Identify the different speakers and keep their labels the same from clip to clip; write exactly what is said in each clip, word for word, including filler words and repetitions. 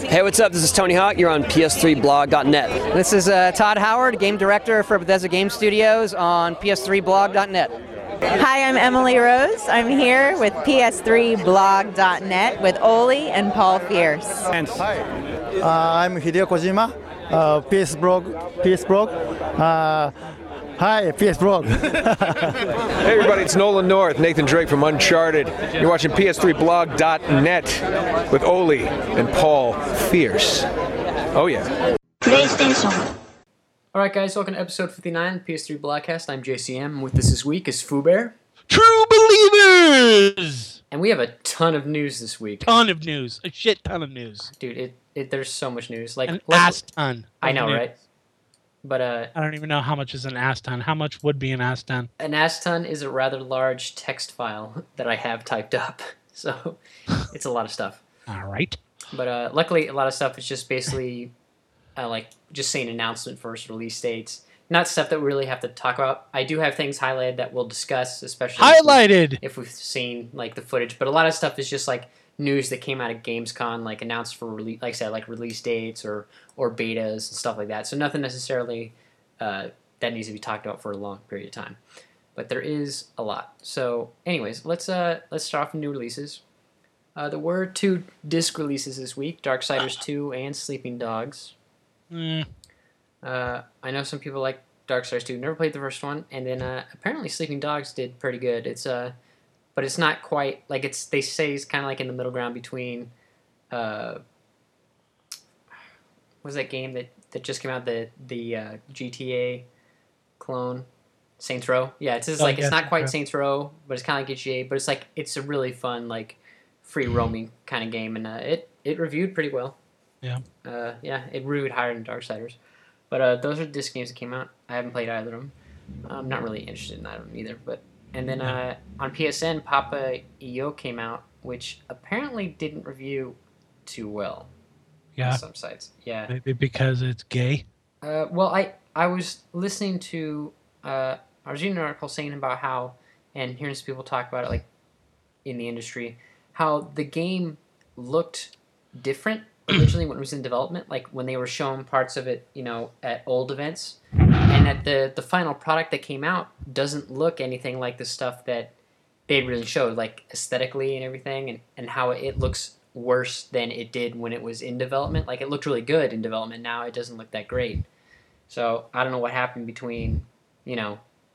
Speaker 1: Hey, what's up? This is Tony Hawk. You're on P S three blog dot net.
Speaker 2: This is uh, Todd Howard, game director for Bethesda Game Studios on P S three blog dot net.
Speaker 3: Hi, I'm Emily Rose. I'm here with P S three blog dot net with Oli and Paul Fierce.
Speaker 4: Hi, uh, I'm Hideo Kojima, uh, P S blog, P S blog. Uh, hi, P S blog.
Speaker 5: Hey everybody, it's Nolan North, Nathan Drake from Uncharted. You're watching P S three blog dot net with Oli and Paul Fierce. Oh yeah.
Speaker 6: PlayStation.
Speaker 7: Alright guys, welcome to episode fifty-nine of the P S three Blogcast. I'm J C M, and with us this week is Fubear.
Speaker 8: True Believers!
Speaker 7: And we have a ton of news this week.
Speaker 8: Ton of news. A shit ton of news.
Speaker 7: Dude, it, it there's so much news. Like
Speaker 8: An
Speaker 7: let's-
Speaker 8: ass ton.
Speaker 7: I know,
Speaker 8: of
Speaker 7: right? But uh,
Speaker 8: I don't even know how much is an ass ton. How much would be an ass ton?
Speaker 7: an ass ton is a rather large text file that I have typed up. So it's a lot of stuff.
Speaker 8: All right.
Speaker 7: But uh, luckily, a lot of stuff is just basically uh, like just saying announcement first, release dates. Not stuff that we really have to talk about. I do have things highlighted that we'll discuss, especially
Speaker 8: Highlighted!
Speaker 7: if, we, if we've seen like the footage. But a lot of stuff is just like news that came out of Gamescom, like announced for release, like I said, like release dates or or betas and stuff like that. So nothing necessarily uh, that needs to be talked about for a long period of time. But there is a lot. So, anyways, let's uh let's start off with new releases. Uh, there were two disc releases this week: Darksiders two and Sleeping Dogs.
Speaker 8: Mm.
Speaker 7: Uh, I know some people like Darksiders two. Never played the first one, and then uh, apparently Sleeping Dogs did pretty good. It's uh, but it's not quite like it's. They say it's kind of like in the middle ground between. Uh, what was that game that, that just came out? The the uh, G T A clone, Saints Row. Yeah, it's just
Speaker 8: Oh,
Speaker 7: like
Speaker 8: yeah,
Speaker 7: it's not quite
Speaker 8: yeah.
Speaker 7: Saints Row, but it's kind of like G T A. But it's like it's a really fun like free roaming kind of game, and uh, it it reviewed pretty well.
Speaker 8: Yeah.
Speaker 7: Uh, yeah, it reviewed higher than Darksiders. But uh, those are the disc games that came out. I haven't played either of them. I'm not really interested in either of them either. But and then uh, on P S N, Papa E O came out, which apparently didn't review too well
Speaker 8: Yeah.
Speaker 7: on some sites. Yeah.
Speaker 8: Maybe because it's gay.
Speaker 7: Uh, well, I I was listening to uh, I was reading an article saying about how, and hearing some people talk about it, like in the industry, how the game looked different originally when it was in development, like when they were showing parts of it, you know, at old events, and that the the final product that came out doesn't look anything like the stuff that they really showed, like aesthetically and everything, and, and how it looks worse than it did when it was in development. Like it looked really good in development. Now it doesn't look that great. So I don't know what happened between, you know,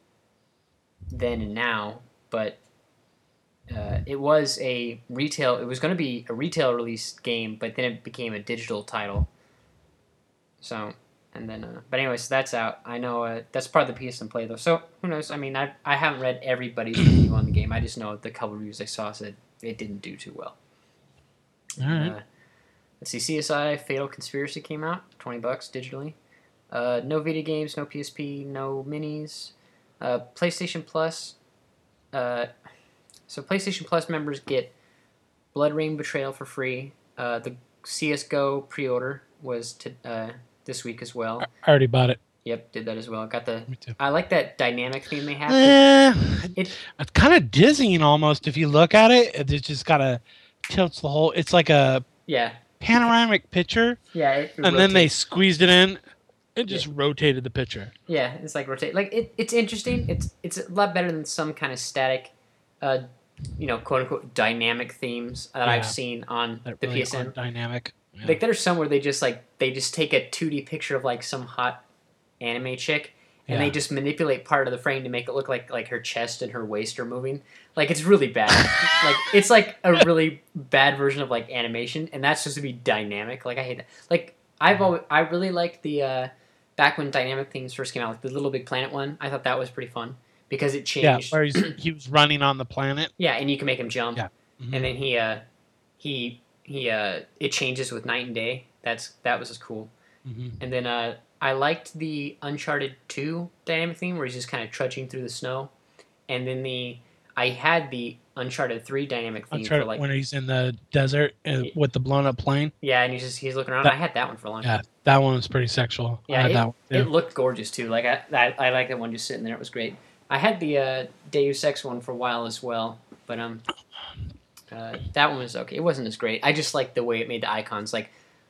Speaker 7: then and now, but uh, it was a retail. It was going to be a retail release game, but then it became a digital title. So and then, uh, but anyways, that's out. I know uh, that's part of the P S N Play though. So who knows? I mean, I I haven't read everybody's review on the game. I just know the couple reviews I saw said it didn't do too well.
Speaker 8: All right.
Speaker 7: Uh, let's see, C S I Fatal Conspiracy came out, twenty bucks digitally. Uh, no video games, no P S P, no minis. Uh, PlayStation Plus. Uh, so PlayStation Plus members get Blood Rain Betrayal for free. Uh, the C S G O pre-order was to, uh, this week as well.
Speaker 8: I already bought it.
Speaker 7: Yep, did that as well. Got the.
Speaker 8: Me too.
Speaker 7: I like that dynamic theme they have.
Speaker 8: Eh,
Speaker 7: It,
Speaker 8: it's kind of dizzying almost if you look at it. It just kind of tilts the whole. It's like a
Speaker 7: yeah,
Speaker 8: panoramic picture,
Speaker 7: yeah. It, it
Speaker 8: and then they
Speaker 7: rotates.
Speaker 8: squeezed it in. It just rotated the picture.
Speaker 7: Yeah, it's like rotate. Like it, it's interesting. It's it's a lot better than some kind of static, uh, you know, quote unquote dynamic themes that I've
Speaker 8: Yeah.
Speaker 7: seen on
Speaker 8: That
Speaker 7: the
Speaker 8: really
Speaker 7: P S N.
Speaker 8: aren't dynamic. Yeah.
Speaker 7: Like there's some where they just like they just take a two D picture of like some hot anime chick and
Speaker 8: Yeah.
Speaker 7: they just manipulate part of the frame to make it look like like her chest and her waist are moving. Like it's really bad. Like it's like a really bad version of like animation, and that's supposed to be dynamic. Like I hate that. Like I've always I really liked the uh, back when dynamic things first came out, like the Little Big Planet one. I thought that was pretty fun because it
Speaker 8: Yeah,
Speaker 7: changed.
Speaker 8: where he's, he was running on the planet.
Speaker 7: Yeah, and you can make him jump.
Speaker 8: Yeah. Mhm.
Speaker 7: And then he uh he he uh it changes with night and day. That's that was just cool.
Speaker 8: Mhm.
Speaker 7: And then uh I liked the Uncharted two dynamic theme where he's just kind of trudging through the snow. And then the I had the Uncharted three dynamic theme
Speaker 8: Uncharted,
Speaker 7: for like
Speaker 8: when he's in the desert uh, with the blown up plane.
Speaker 7: yeah, and he's just he's looking around.
Speaker 8: That-
Speaker 7: I had that one for a long
Speaker 8: Yeah,
Speaker 7: time.
Speaker 8: that one was pretty sexual. I
Speaker 7: Yeah,
Speaker 8: had
Speaker 7: it,
Speaker 8: that one too.
Speaker 7: it looked gorgeous too. Like I I, I like that one just sitting there. It was great. I had the uh, Deus Ex one for a while as well, but um, uh, that one was okay. It wasn't as great. I just liked the way it made the icons. Like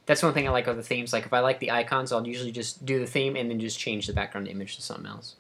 Speaker 7: that's one thing I like of the themes. Like if I like the icons, I'll usually just do the theme and then just change the background image to something else.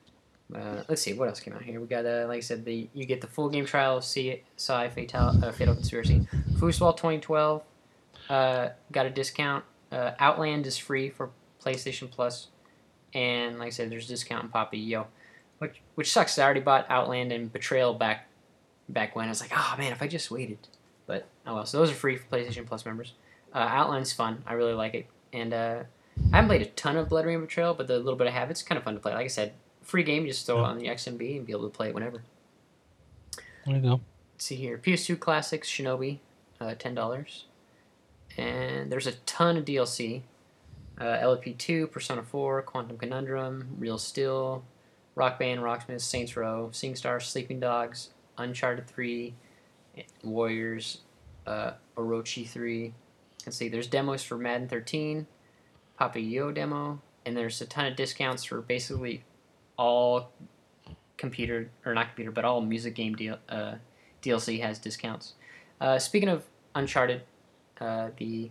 Speaker 7: Uh, let's see what else came out here. We got, uh, like I said, the you get the full game trial of C Psi Fatal, uh, Fatal Conspiracy. Foosball twenty twelve uh, got a discount. Uh, Outland is free for PlayStation Plus, and like I said, there's a discount in Poppy Yo, which which sucks. I already bought Outland and Betrayal back back when. I was like, oh man, if I just waited. But oh well. So those are free for PlayStation Plus members. Uh, Outland's fun. I really like it, and uh, I haven't played a ton of Blood Rain Betrayal, but the little bit I have, it's kind of fun to play. Like I said. Free game, just throw it on the X M B and be able to play it whenever.
Speaker 8: There you go.
Speaker 7: Let's see here. P S two Classics, Shinobi, uh, ten dollars. And there's a ton of D L C. Uh, L P two, Persona four, Quantum Conundrum, Real Steel, Rock Band, Rocksmith, Saints Row, SingStar, Sleeping Dogs, Uncharted three, Warriors, uh, Orochi three. Let's see, there's demos for Madden thirteen, Papa Yo demo, and there's a ton of discounts for basically all computer, or not computer, but all music game deal, uh, D L C has discounts. Uh, speaking of Uncharted, uh, the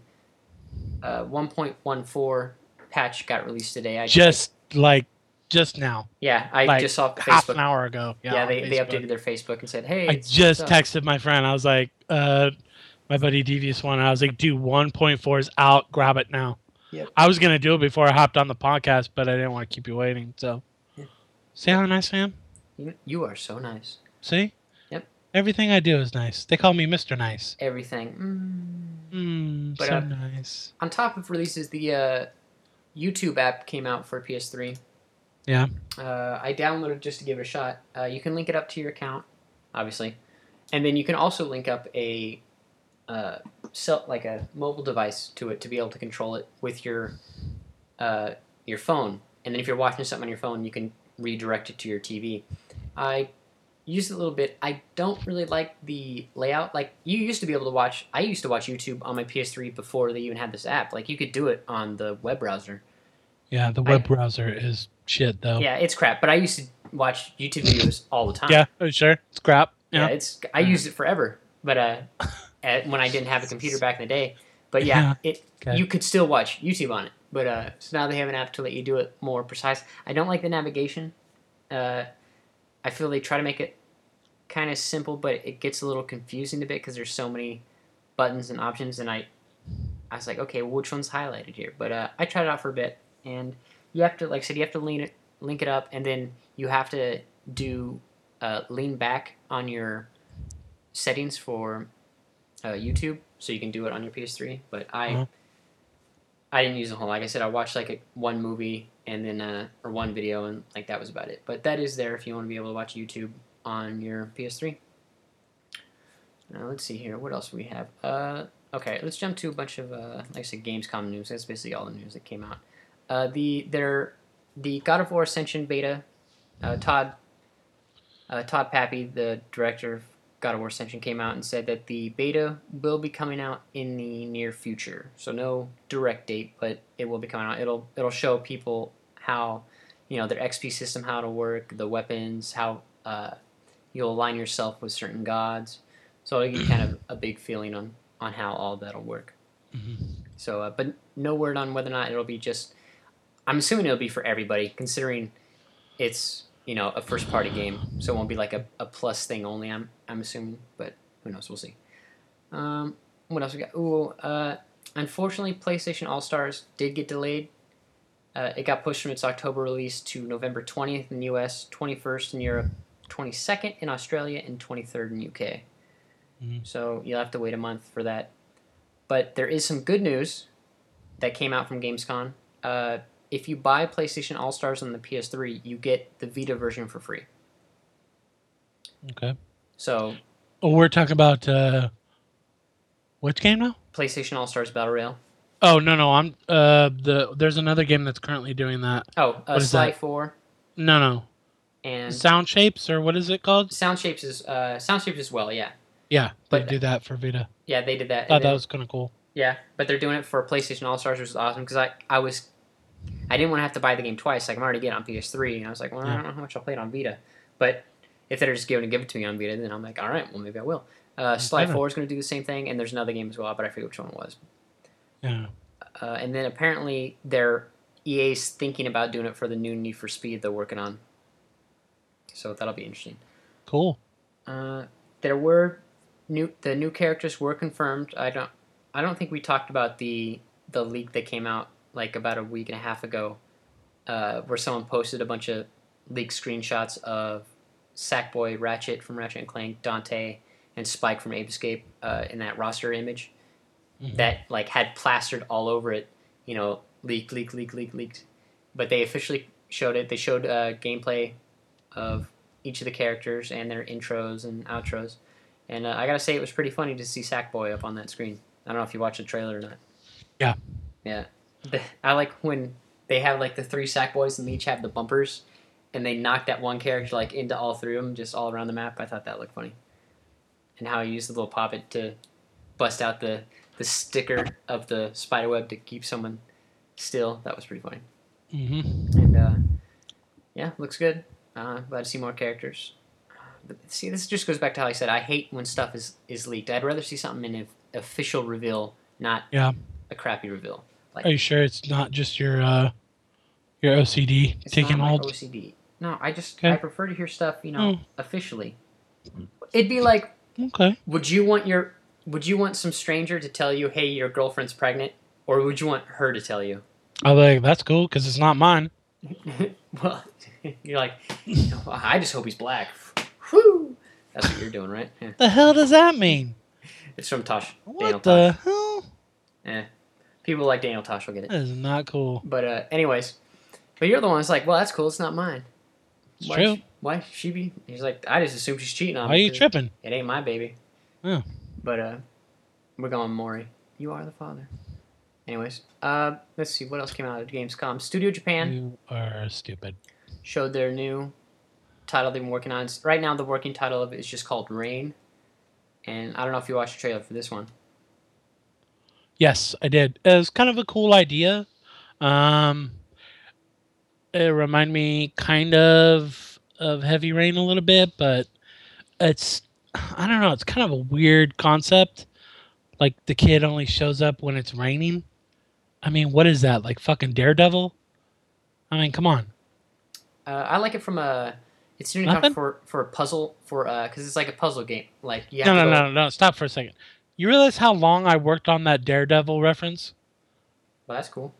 Speaker 7: uh, one point one four patch got released today. I
Speaker 8: just like just now.
Speaker 7: Yeah, I
Speaker 8: like
Speaker 7: just saw Facebook.
Speaker 8: half an hour ago. Yeah,
Speaker 7: yeah they, they
Speaker 8: Facebook.
Speaker 7: updated their Facebook and said, hey.
Speaker 8: I just texted my friend. I was like, uh, my buddy Devious One. I was like, dude, one point four is out. Grab it now.
Speaker 7: Yep.
Speaker 8: I was going to do it before I hopped on the podcast, but I didn't want to keep you waiting. So, yeah. See how nice I am?
Speaker 7: You, you are so nice.
Speaker 8: See?
Speaker 7: Yep.
Speaker 8: Everything I do is nice. They call me Mister Nice.
Speaker 7: Everything.
Speaker 8: Mm. Mm,
Speaker 7: but,
Speaker 8: so
Speaker 7: uh,
Speaker 8: nice.
Speaker 7: On top of releases, the uh, YouTube app came out for P S three.
Speaker 8: Yeah.
Speaker 7: Uh, I downloaded just to give it a shot. Uh, you can link it up to your account, obviously. And then you can also link up a... Uh, so, like a mobile device to it to be able to control it with your uh, your phone, and then if you're watching something on your phone, you can redirect it to your T V. I used it a little bit. I don't really like the layout. Like you used to be able to watch. I used to watch YouTube on my P S three before they even had this app. Like you could do it on the web browser.
Speaker 8: Yeah, the web
Speaker 7: I,
Speaker 8: browser is shit though.
Speaker 7: Yeah, it's crap. But I used to watch YouTube videos all the time.
Speaker 8: Yeah, sure, it's crap.
Speaker 7: Yeah,
Speaker 8: yeah
Speaker 7: it's. I used it forever, but uh. At, when I didn't have a computer back in the day. But yeah,
Speaker 8: yeah.
Speaker 7: it
Speaker 8: Okay.
Speaker 7: you could still watch YouTube on it. But uh, so now they have an app to let you do it more precise. I don't like the navigation. Uh, I feel they try to make it kind of simple, but it gets a little confusing a bit because there's so many buttons and options. And I, I was like, okay, well, which one's highlighted here? But uh, I tried it out for a bit, and you have to, like I said, you have to lean it, link it up, and then you have to do uh, lean back on your settings for. Uh, YouTube, so you can do it on your P S three. But I, uh-huh. I didn't use the whole. Like I said, I watched like a, one movie and then uh, or one video, and like that was about it. But that is there if you want to be able to watch YouTube on your P S three. Now let's see here. What else do we have? Uh, okay, let's jump to a bunch of uh, like I said, Gamescom news. That's basically all the news that came out. Uh, the their the God of War Ascension beta. Uh, Todd. Uh, Todd Pappy, the director of God of War Ascension, came out and said that the beta will be coming out in the near future. So no direct date, but it will be coming out. It'll it'll show people how, you know, their X P system, how to work, the weapons, how uh, you'll align yourself with certain gods. So it'll give you kind of a big feeling on, on how all that'll work. Mm-hmm. So, uh, but no word on whether or not it'll be just. I'm assuming it'll be for everybody, considering it's. You know, a first-party game, so it won't be like a, a plus thing only. I'm I'm assuming, but who knows? We'll see. Um, what else we got? Ooh, uh, unfortunately, PlayStation All Stars did get delayed. Uh, it got pushed from its October release to November twentieth in the U S, twenty-first in Europe, twenty-second in Australia, and twenty-third in U K. Mm-hmm. So you'll have to wait a month for that. But there is some good news that came out from Gamescom. Uh, If you buy PlayStation All-Stars on the P S three, you get the Vita version for free.
Speaker 8: Okay.
Speaker 7: So...
Speaker 8: Oh, we're talking about... Uh, which game now?
Speaker 7: PlayStation All-Stars Battle Royale.
Speaker 8: Oh, no, no. I'm uh the There's another game that's currently doing that.
Speaker 7: Oh, uh, Sly four.
Speaker 8: No, no.
Speaker 7: And
Speaker 8: Sound Shapes, or what is it called?
Speaker 7: Sound Shapes is uh, Sound Shapes as well, yeah.
Speaker 8: Yeah, they
Speaker 7: but,
Speaker 8: do that for Vita.
Speaker 7: Yeah, they did that.
Speaker 8: I thought that was kind of cool.
Speaker 7: Yeah, but they're doing it for PlayStation All-Stars, which is awesome, because I, I was... I didn't want to have to buy the game twice. Like, I'm already getting it on P S three, and I was like, well, I don't know how much I'll play it on Vita. But if they're just going to give it to me on Vita, then I'm like, all right, well, maybe I will. Uh, Sly four is going to do the same thing, and there's another game as well, but I forget which one it was.
Speaker 8: Yeah.
Speaker 7: Uh, and then apparently they're E A's thinking about doing it for the new Need for Speed they're working on. So that'll be interesting.
Speaker 8: Cool.
Speaker 7: Uh, there were new the new characters were confirmed. I don't I don't think we talked about the the leak that came out like about a week and a half ago, uh, where someone posted a bunch of leaked screenshots of Sackboy, Ratchet from Ratchet and Clank, Dante, and Spike from Ape Escape uh, in that roster image mm-hmm. that like had plastered all over it. You know, leaked, leaked, leaked, leaked, leaked. But they officially showed it. They showed uh, gameplay of each of the characters and their intros and outros. And uh, I gotta say, it was pretty funny to see Sackboy up on that screen. I don't know if you watched the trailer or not.
Speaker 8: Yeah.
Speaker 7: Yeah. The, I like when they have like the three Sackboys and they each have the bumpers, and they knock that one character like into all three of them, just all around the map. I thought that looked funny. And how he used the little poppet to bust out the, the sticker of the spiderweb to keep someone still. That was pretty funny.
Speaker 8: Mm-hmm.
Speaker 7: And uh, yeah, looks good. Uh, glad to see more characters. But see, this just goes back to how I said I hate when stuff is, is leaked. I'd rather see something in an official reveal, not
Speaker 8: yeah.
Speaker 7: a crappy reveal. Like,
Speaker 8: are you sure it's not just your uh, your O C D
Speaker 7: it's
Speaker 8: taking
Speaker 7: not my
Speaker 8: hold?
Speaker 7: O C D. No, I just
Speaker 8: okay.
Speaker 7: I prefer to hear stuff, you know,
Speaker 8: mm.
Speaker 7: officially. It'd be like,
Speaker 8: okay.
Speaker 7: Would you want your Would you want some stranger to tell you, "Hey, your girlfriend's pregnant," or would you want her to tell you?
Speaker 8: I'm like, that's cool because it's not mine.
Speaker 7: Well, you're like, oh, I just hope he's black. Whew. That's what you're doing, right? Yeah.
Speaker 8: The hell does that mean?
Speaker 7: It's from Tosh.
Speaker 8: What
Speaker 7: Daniel
Speaker 8: the
Speaker 7: Tosh.
Speaker 8: hell?
Speaker 7: Eh. People like Daniel Tosh will get it.
Speaker 8: That is not cool.
Speaker 7: But uh, anyways, but you're the one that's like, well, that's cool. It's not mine.
Speaker 8: It's
Speaker 7: why
Speaker 8: true.
Speaker 7: She, why should she be? He's like, I just assume she's cheating on
Speaker 8: Why
Speaker 7: me.
Speaker 8: are you tripping?
Speaker 7: It ain't my baby.
Speaker 8: Yeah.
Speaker 7: But uh, we're going Maury. You are the father. Anyways, uh, let's see what else came out at Gamescom. Studio Japan.
Speaker 8: You are stupid.
Speaker 7: Showed their new title they've been working on. Right now, the working title of it is just called Rain. And I don't know if you watched the trailer for this one.
Speaker 8: Yes, I did. It was kind of a cool idea. Um, it reminded me kind of of Heavy Rain a little bit, but it's, I don't know, it's kind of a weird concept. Like the kid only shows up when it's raining. I mean, what is that? Like fucking Daredevil? I mean, come on.
Speaker 7: Uh, I like it from a. It's doing it for for a puzzle for uh because it's like a puzzle game. Like you have
Speaker 8: no,
Speaker 7: to
Speaker 8: no,
Speaker 7: go,
Speaker 8: no, no. Stop for a second. You realize how long I worked on that Daredevil reference?
Speaker 7: Well, that's cool.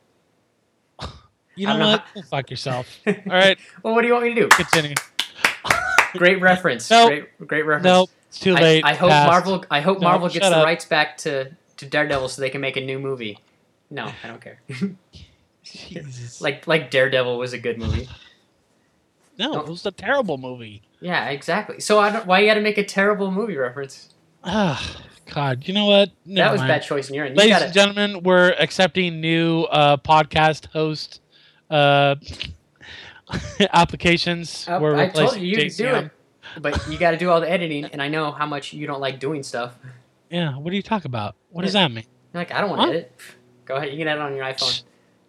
Speaker 8: You know,
Speaker 7: know
Speaker 8: what?
Speaker 7: how...
Speaker 8: Go fuck yourself. All right.
Speaker 7: Well, what do you want me to do?
Speaker 8: Continue.
Speaker 7: Great reference.
Speaker 8: Nope.
Speaker 7: Great, great reference.
Speaker 8: Nope. It's too late.
Speaker 7: I, I hope
Speaker 8: Passed.
Speaker 7: Marvel. I hope
Speaker 8: No,
Speaker 7: Marvel gets
Speaker 8: shut
Speaker 7: the
Speaker 8: up.
Speaker 7: rights back to, to Daredevil so they can make a new movie. No, I don't care.
Speaker 8: Jesus.
Speaker 7: like like Daredevil was a good movie.
Speaker 8: No, it was a terrible movie.
Speaker 7: Yeah, exactly. So I don't, why you got to make a terrible movie reference?
Speaker 8: Ah, God. You know what? Never
Speaker 7: that was
Speaker 8: mind.
Speaker 7: bad choice in your end. You
Speaker 8: Ladies
Speaker 7: gotta,
Speaker 8: and gentlemen, we're accepting new uh, podcast host uh, applications.
Speaker 7: uh,
Speaker 8: we're
Speaker 7: I told you you
Speaker 8: J
Speaker 7: could
Speaker 8: C
Speaker 7: do
Speaker 8: M.
Speaker 7: it, but you got to do all the editing, and I know how much you don't like doing stuff.
Speaker 8: Yeah. What do you talk about? What does
Speaker 7: Yeah.
Speaker 8: that mean?
Speaker 7: You're like, I don't want to
Speaker 8: Huh?
Speaker 7: edit. Go ahead, you can edit on your iPhone.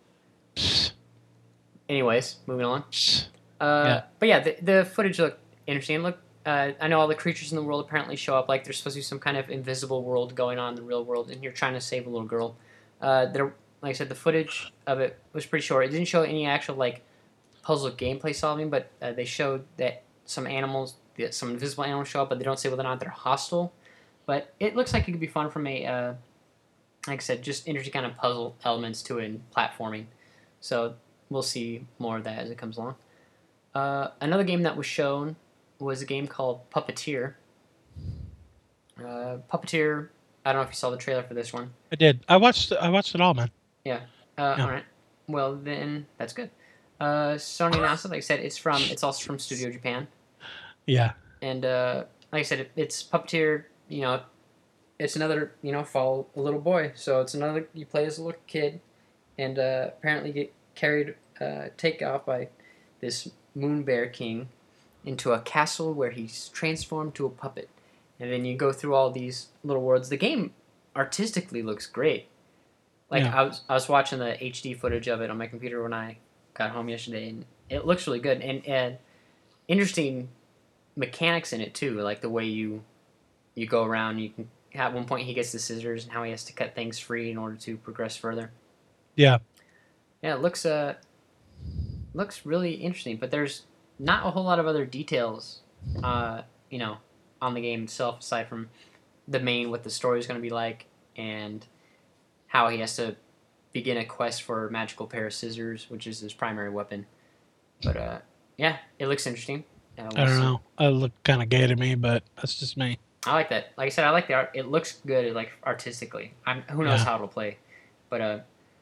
Speaker 7: Anyways, moving on. Uh,
Speaker 8: Yeah.
Speaker 7: But yeah, the, the footage looked interesting. Look, uh, I know all the creatures in the world apparently show up like there's supposed to be some kind of invisible world going on in the real world, and you're trying to save a little girl. Uh, there, like I said, the footage of it was pretty short. It didn't show any actual like puzzle gameplay solving, but uh, they showed that some animals, that some invisible animals show up, but they don't say whether or not they're hostile. But it looks like it could be fun from a, uh, like I said, just interesting kind of puzzle elements to it and platforming. So we'll see more of that as it comes along. Uh, another game that was shown was a game called Puppeteer. Uh, Puppeteer, I don't know if you saw the trailer for this one.
Speaker 8: I did. I watched. I watched it all, man.
Speaker 7: Yeah. Uh,
Speaker 8: Yeah.
Speaker 7: All right. Well, then that's good. Uh, Sony announced it. Like I said, it's from. It's also from Studio Japan.
Speaker 8: Yeah.
Speaker 7: And uh, like I said, it, it's Puppeteer. You know, it's another. You know, follow a little boy. So it's another. You play as a little kid, and uh, apparently get carried, uh, take off by this Moon Bear King into a castle where he's transformed to a puppet. And then you go through all these little worlds. The game artistically looks great. Like
Speaker 8: Yeah.
Speaker 7: I was I was watching the H D footage of it on my computer when I got home yesterday, and it looks really good. And, and interesting mechanics in it too, like the way you you go around. You can at one point he gets the scissors and how he has to cut things free in order to progress further.
Speaker 8: Yeah.
Speaker 7: Yeah, it looks uh looks really interesting, but there's not a whole lot of other details, uh, you know, on the game itself aside from the main what the story is going to be like and how he has to begin a quest for a magical pair of scissors, which is his primary weapon. But uh, yeah, it looks interesting. Uh, we'll
Speaker 8: I don't
Speaker 7: see.
Speaker 8: know. It looked kind of gay to me, but that's just me.
Speaker 7: I like that. Like I said, I like the art. It looks good, like artistically. I'm who knows
Speaker 8: Yeah.
Speaker 7: how it'll play, but uh,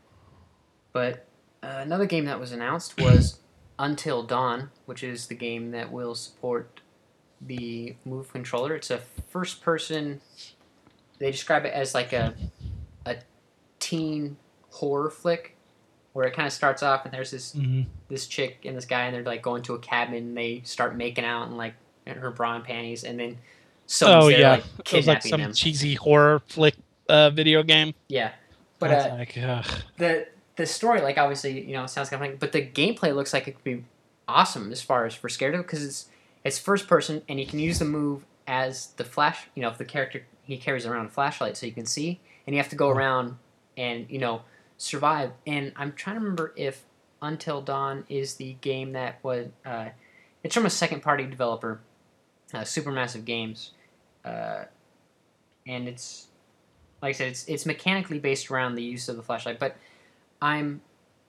Speaker 7: but uh, another game that was announced was Until Dawn, which is the game that will support the Move controller. It's a first-person. They describe it as like a a teen horror flick, where it kind of starts off and there's this
Speaker 8: hmm
Speaker 7: this chick and this guy and they're like going to a cabin and they start making out and like in her bra and panties and then someone's
Speaker 8: Oh
Speaker 7: there
Speaker 8: yeah,
Speaker 7: like
Speaker 8: it was like
Speaker 7: kidnapping
Speaker 8: some
Speaker 7: them.
Speaker 8: cheesy horror flick uh, video game.
Speaker 7: Yeah, but
Speaker 8: I was
Speaker 7: uh,
Speaker 8: like, ugh.
Speaker 7: the the story, like obviously you know it sounds kind of funny, but the gameplay looks like it could be awesome as far as for scared of because it's it's first person and you can use the move as the flash. You know, if the character he carries around a flashlight so you can see, and you have to go around and you know survive. And I'm trying to remember if Until Dawn is the game that was uh, it's from a second party developer, uh, Supermassive Games, uh, and it's like I said, it's it's mechanically based around the use of the flashlight. But I'm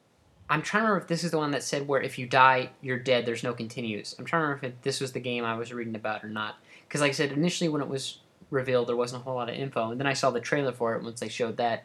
Speaker 7: I'm trying to remember if this is the one that said where if you die, you're dead. There's no continues. I'm trying to remember if it, this was the game I was reading about or not. Because like I said, initially when it was revealed, there wasn't a whole lot of info, and then I saw the trailer for it once they showed that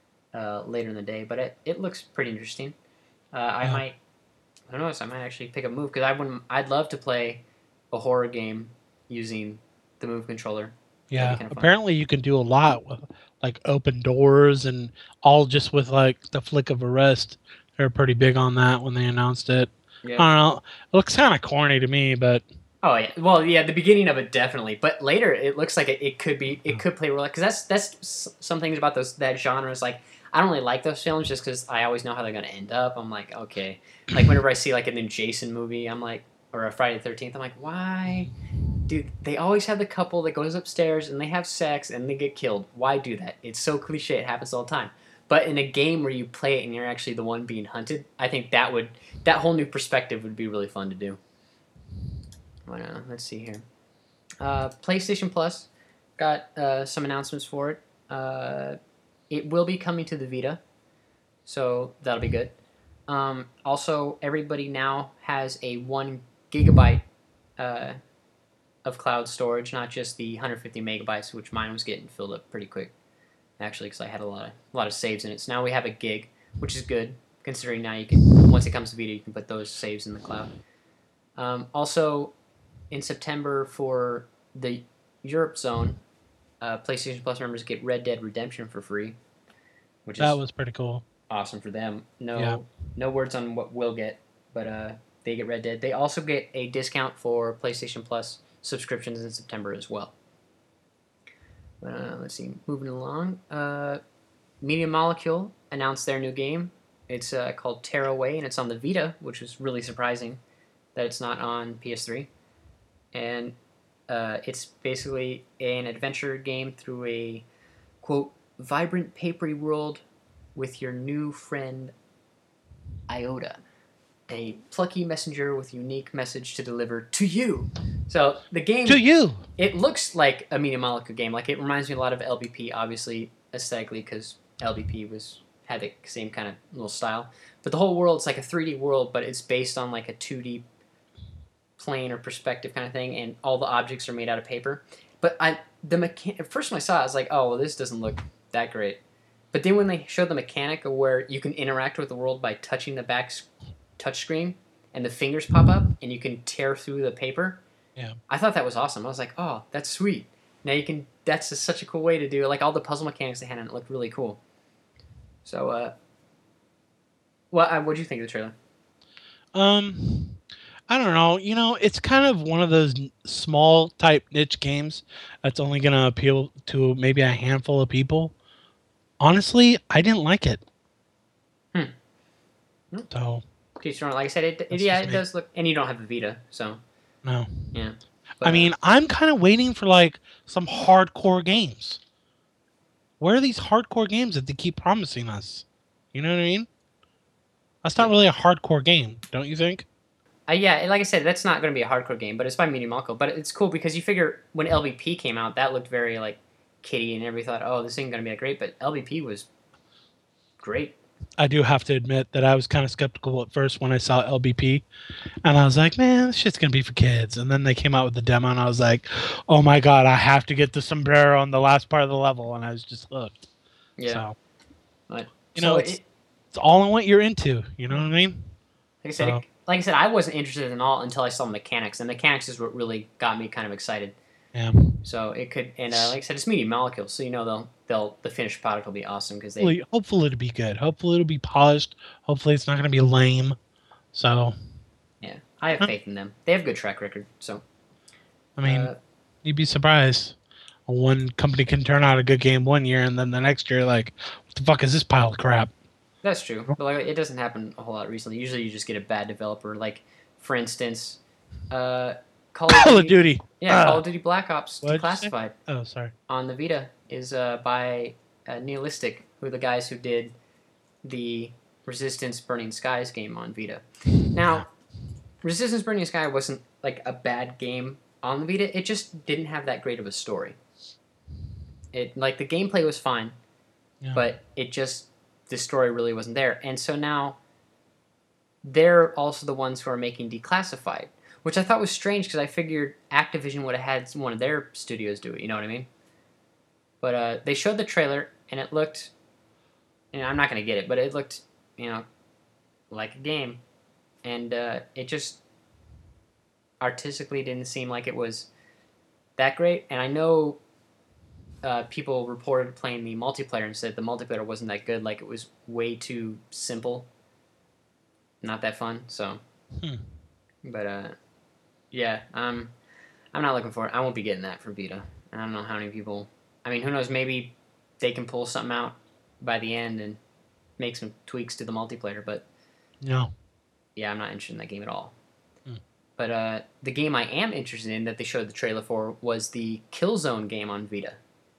Speaker 7: uh, later in the day. But it, it looks pretty interesting. Uh, I
Speaker 8: Yeah.
Speaker 7: might, I don't know, so I might actually pick a Move because I wouldn't. I'd love to play a horror game using the Move controller.
Speaker 8: Yeah,
Speaker 7: kinda fun.
Speaker 8: apparently you can do a lot with like open doors and all just with like the flick of a wrist. They're pretty big on that when they announced it.
Speaker 7: Yeah.
Speaker 8: I don't know. It looks kind of corny to me, but
Speaker 7: Oh yeah, well yeah, the beginning of it definitely, but later it looks like it, it could be it could play real because that's that's s- some things about those that genre is like I don't really like those films just because I always know how they're gonna end up. I'm like okay, like whenever I see like a new Jason movie, I'm like or a Friday the thirteenth, I'm like why, dude? They always have the couple that goes upstairs and they have sex and they get killed. Why do that? It's so cliche. It happens all the time. But in a game where you play it and you're actually the one being hunted, I think that would that whole new perspective would be really fun to do. Why not? Let's see here. Uh, PlayStation Plus got uh, some announcements for it. Uh, it will be coming to the Vita, so that'll be good. Um, also, everybody now has a one gigabyte uh, of cloud storage, not just the one hundred fifty megabytes, which mine was getting filled up pretty quick, actually, because I had a lot of a lot of saves in it. So now we have a gig, which is good, considering now you can once it comes to Vita, you can put those saves in the cloud. Um, also, in September for the Europe zone, uh, PlayStation Plus members get Red Dead Redemption for free, which
Speaker 8: that
Speaker 7: is
Speaker 8: was pretty cool.
Speaker 7: awesome for them. No,
Speaker 8: Yeah.
Speaker 7: no words on what we'll get, but uh, they get Red Dead. They also get a discount for PlayStation Plus subscriptions in September as well. Uh, let's see, moving along. Uh, Media Molecule announced their new game. It's uh, called Tearaway, and it's on the Vita, which was really surprising that it's not on P S three. And uh, it's basically an adventure game through a, quote, vibrant papery world with your new friend, Iota, a plucky messenger with a unique message to deliver to you. So the game,
Speaker 8: To you.
Speaker 7: it looks like a Media Molecule game. Like it reminds me a lot of L B P, obviously aesthetically, because L B P was had the same kind of little style. But the whole world's like a three D world, but it's based on like a two D plane or perspective kind of thing, and all the objects are made out of paper. But I, the mecha- first when I saw it, I was like, oh, well, this doesn't look that great. But then when they showed the mechanic of where you can interact with the world by touching the back s- touch screen, and the fingers pop up, and you can tear through the paper.
Speaker 8: Yeah.
Speaker 7: I thought that was awesome. I was like, oh, that's sweet. Now you can. That's just such a cool way to do it. Like all the puzzle mechanics they had in it looked really cool. So, uh, well, uh, what do you think of the trailer?
Speaker 8: Um, I don't know. You know, it's kind of one of those n- small type niche games that's only going to appeal to maybe a handful of people. Honestly, I didn't like it.
Speaker 7: Hmm.
Speaker 8: So,
Speaker 7: Teach your own. Like I said, it, it
Speaker 8: That's
Speaker 7: yeah,
Speaker 8: just
Speaker 7: it
Speaker 8: me.
Speaker 7: does look. And you don't have a Vita, so
Speaker 8: no.
Speaker 7: yeah.
Speaker 8: I mean, I'm kind of waiting for like some hardcore games. Where are these hardcore games that they keep promising us? You know what I mean? That's not really a hardcore game, don't you think?
Speaker 7: Uh, yeah, like I said, that's not going to be a hardcore game, but it's by Medium Uncle. But it's cool because you figure when L B P came out, that looked very like kiddie, and everybody thought, oh, this ain't going to be that great. But L B P was great.
Speaker 8: I do have to admit that I was kind of skeptical at first when I saw L B P, and I was like, man, this shit's going to be for kids. And then they came out with the demo, and I was like, oh my God, I have to get the sombrero on the last part of the level. And I was just hooked.
Speaker 7: Yeah.
Speaker 8: So,
Speaker 7: but,
Speaker 8: you
Speaker 7: so
Speaker 8: know, it's,
Speaker 7: it,
Speaker 8: it's all in what you're into. You know what I mean?
Speaker 7: Like I said,
Speaker 8: So-
Speaker 7: it, like I said, I wasn't interested in all until I saw mechanics, and mechanics is what really got me kind of excited.
Speaker 8: Yeah.
Speaker 7: So it could, and uh, like I said, it's Medium Molecules, so you know they'll they'll the finished product will be awesome because they.
Speaker 8: Hopefully, hopefully it'll be good. Hopefully it'll be polished. Hopefully it's not going to be lame. So,
Speaker 7: Yeah, I have faith in them. They have a good track record, so.
Speaker 8: I mean,
Speaker 7: Uh,
Speaker 8: you'd be surprised. One company can turn out a good game one year, and then the next year, like, what the fuck is this pile of crap?
Speaker 7: That's true, but like, it doesn't happen a whole lot recently. Usually, you just get a bad developer. Like, for instance, uh, Call of
Speaker 8: Call
Speaker 7: Duty.
Speaker 8: of Duty.
Speaker 7: Yeah,
Speaker 8: Ah.
Speaker 7: Call of Duty Black Ops
Speaker 8: What'd you say?
Speaker 7: Declassified
Speaker 8: Oh, sorry.
Speaker 7: on the Vita is uh, by uh, Nihilistic, who are the guys who did the Resistance Burning Skies game on Vita. Now, Resistance Burning Sky wasn't like a bad game on the Vita. It just didn't have that great of a story. It like the gameplay was fine,
Speaker 8: Yeah.
Speaker 7: but it just the story really wasn't there. And so now they're also the ones who are making Declassified, which I thought was strange because I figured Activision would have had one of their studios do it. You know what I mean? But uh, they showed the trailer and it looked. You know, I'm not gonna get it, but it looked, you know, like a game, and uh, it just artistically didn't seem like it was that great. And I know uh, people reported playing the multiplayer and said the multiplayer wasn't that good. Like it was way too simple, not that fun. So,
Speaker 8: Hmm.
Speaker 7: but uh, yeah, um, I'm not looking for it. I won't be getting that for Vita. I don't know how many people. I mean, who knows? Maybe they can pull something out by the end and make some tweaks to the multiplayer. But
Speaker 8: No.
Speaker 7: yeah, I'm not interested in that game at all.
Speaker 8: Hmm.
Speaker 7: But uh, the game I am interested in that they showed the trailer for was the Killzone game on Vita.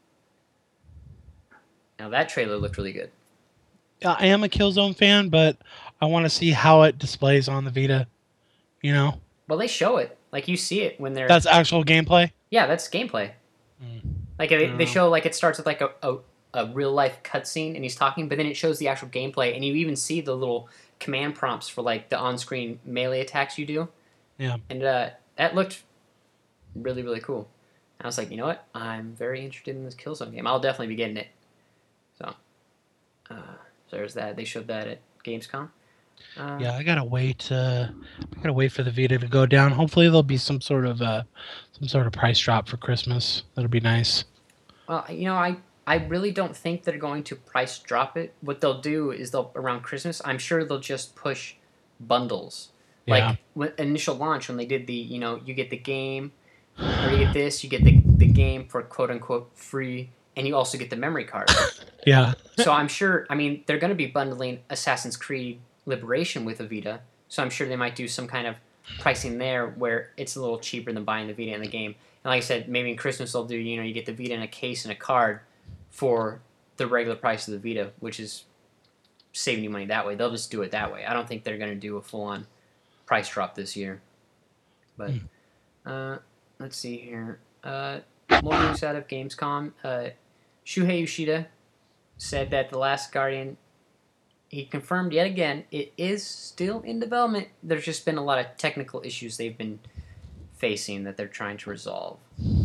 Speaker 7: Now that trailer looked really good.
Speaker 8: I am a Killzone fan, but I want to see how it displays on the Vita. You know?
Speaker 7: Well, they show it. Like, you see it when they're...
Speaker 8: That's actual gameplay?
Speaker 7: Yeah, that's gameplay.
Speaker 8: Mm.
Speaker 7: Like, they, they
Speaker 8: Oh.
Speaker 7: show, like, it starts with, like, a, a, a real-life cutscene, and he's talking, but then it shows the actual gameplay, and you even see the little command prompts for, like, the on-screen melee attacks you do.
Speaker 8: Yeah.
Speaker 7: And uh, that looked really, really cool. And I was like, you know what? I'm very interested in this Killzone game. I'll definitely be getting it. So, uh, so there's that. They showed that at Gamescom. Uh,
Speaker 8: Yeah, I gotta wait. Uh, I gotta wait for the Vita to go down. Hopefully, there'll be some sort of uh, some sort of price drop for Christmas. That'll be nice.
Speaker 7: Well, you know, I, I really don't think they're going to price drop it. What they'll do is they'll around Christmas. I'm sure they'll just push bundles.
Speaker 8: Yeah.
Speaker 7: Like when initial launch when they did the, you know, you get the game, or you get this, you get the the game for quote unquote free, and you also get the memory card.
Speaker 8: Yeah.
Speaker 7: So I'm sure. I mean, they're going to be bundling Assassin's Creed Liberation with a Vita. So I'm sure they might do some kind of pricing there where it's a little cheaper than buying the Vita and the game. And like I said, maybe in Christmas they'll do, you know, you get the Vita in a case and a card for the regular price of the Vita, which is saving you money that way. They'll just do it that way. I don't think they're going to do a full-on price drop this year. But uh, let's see here. Uh, more news out of Gamescom. Uh, Shuhei Yoshida said that The Last Guardian, he confirmed yet again, it is still in development. There's just been a lot of technical issues they've been facing that they're trying to resolve.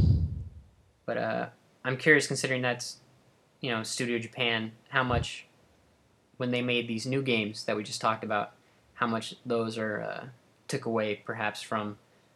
Speaker 7: But uh, I'm curious, considering that's, you know, Studio Japan, how much, when they made these new games that we just talked about, how much those are uh, took away perhaps from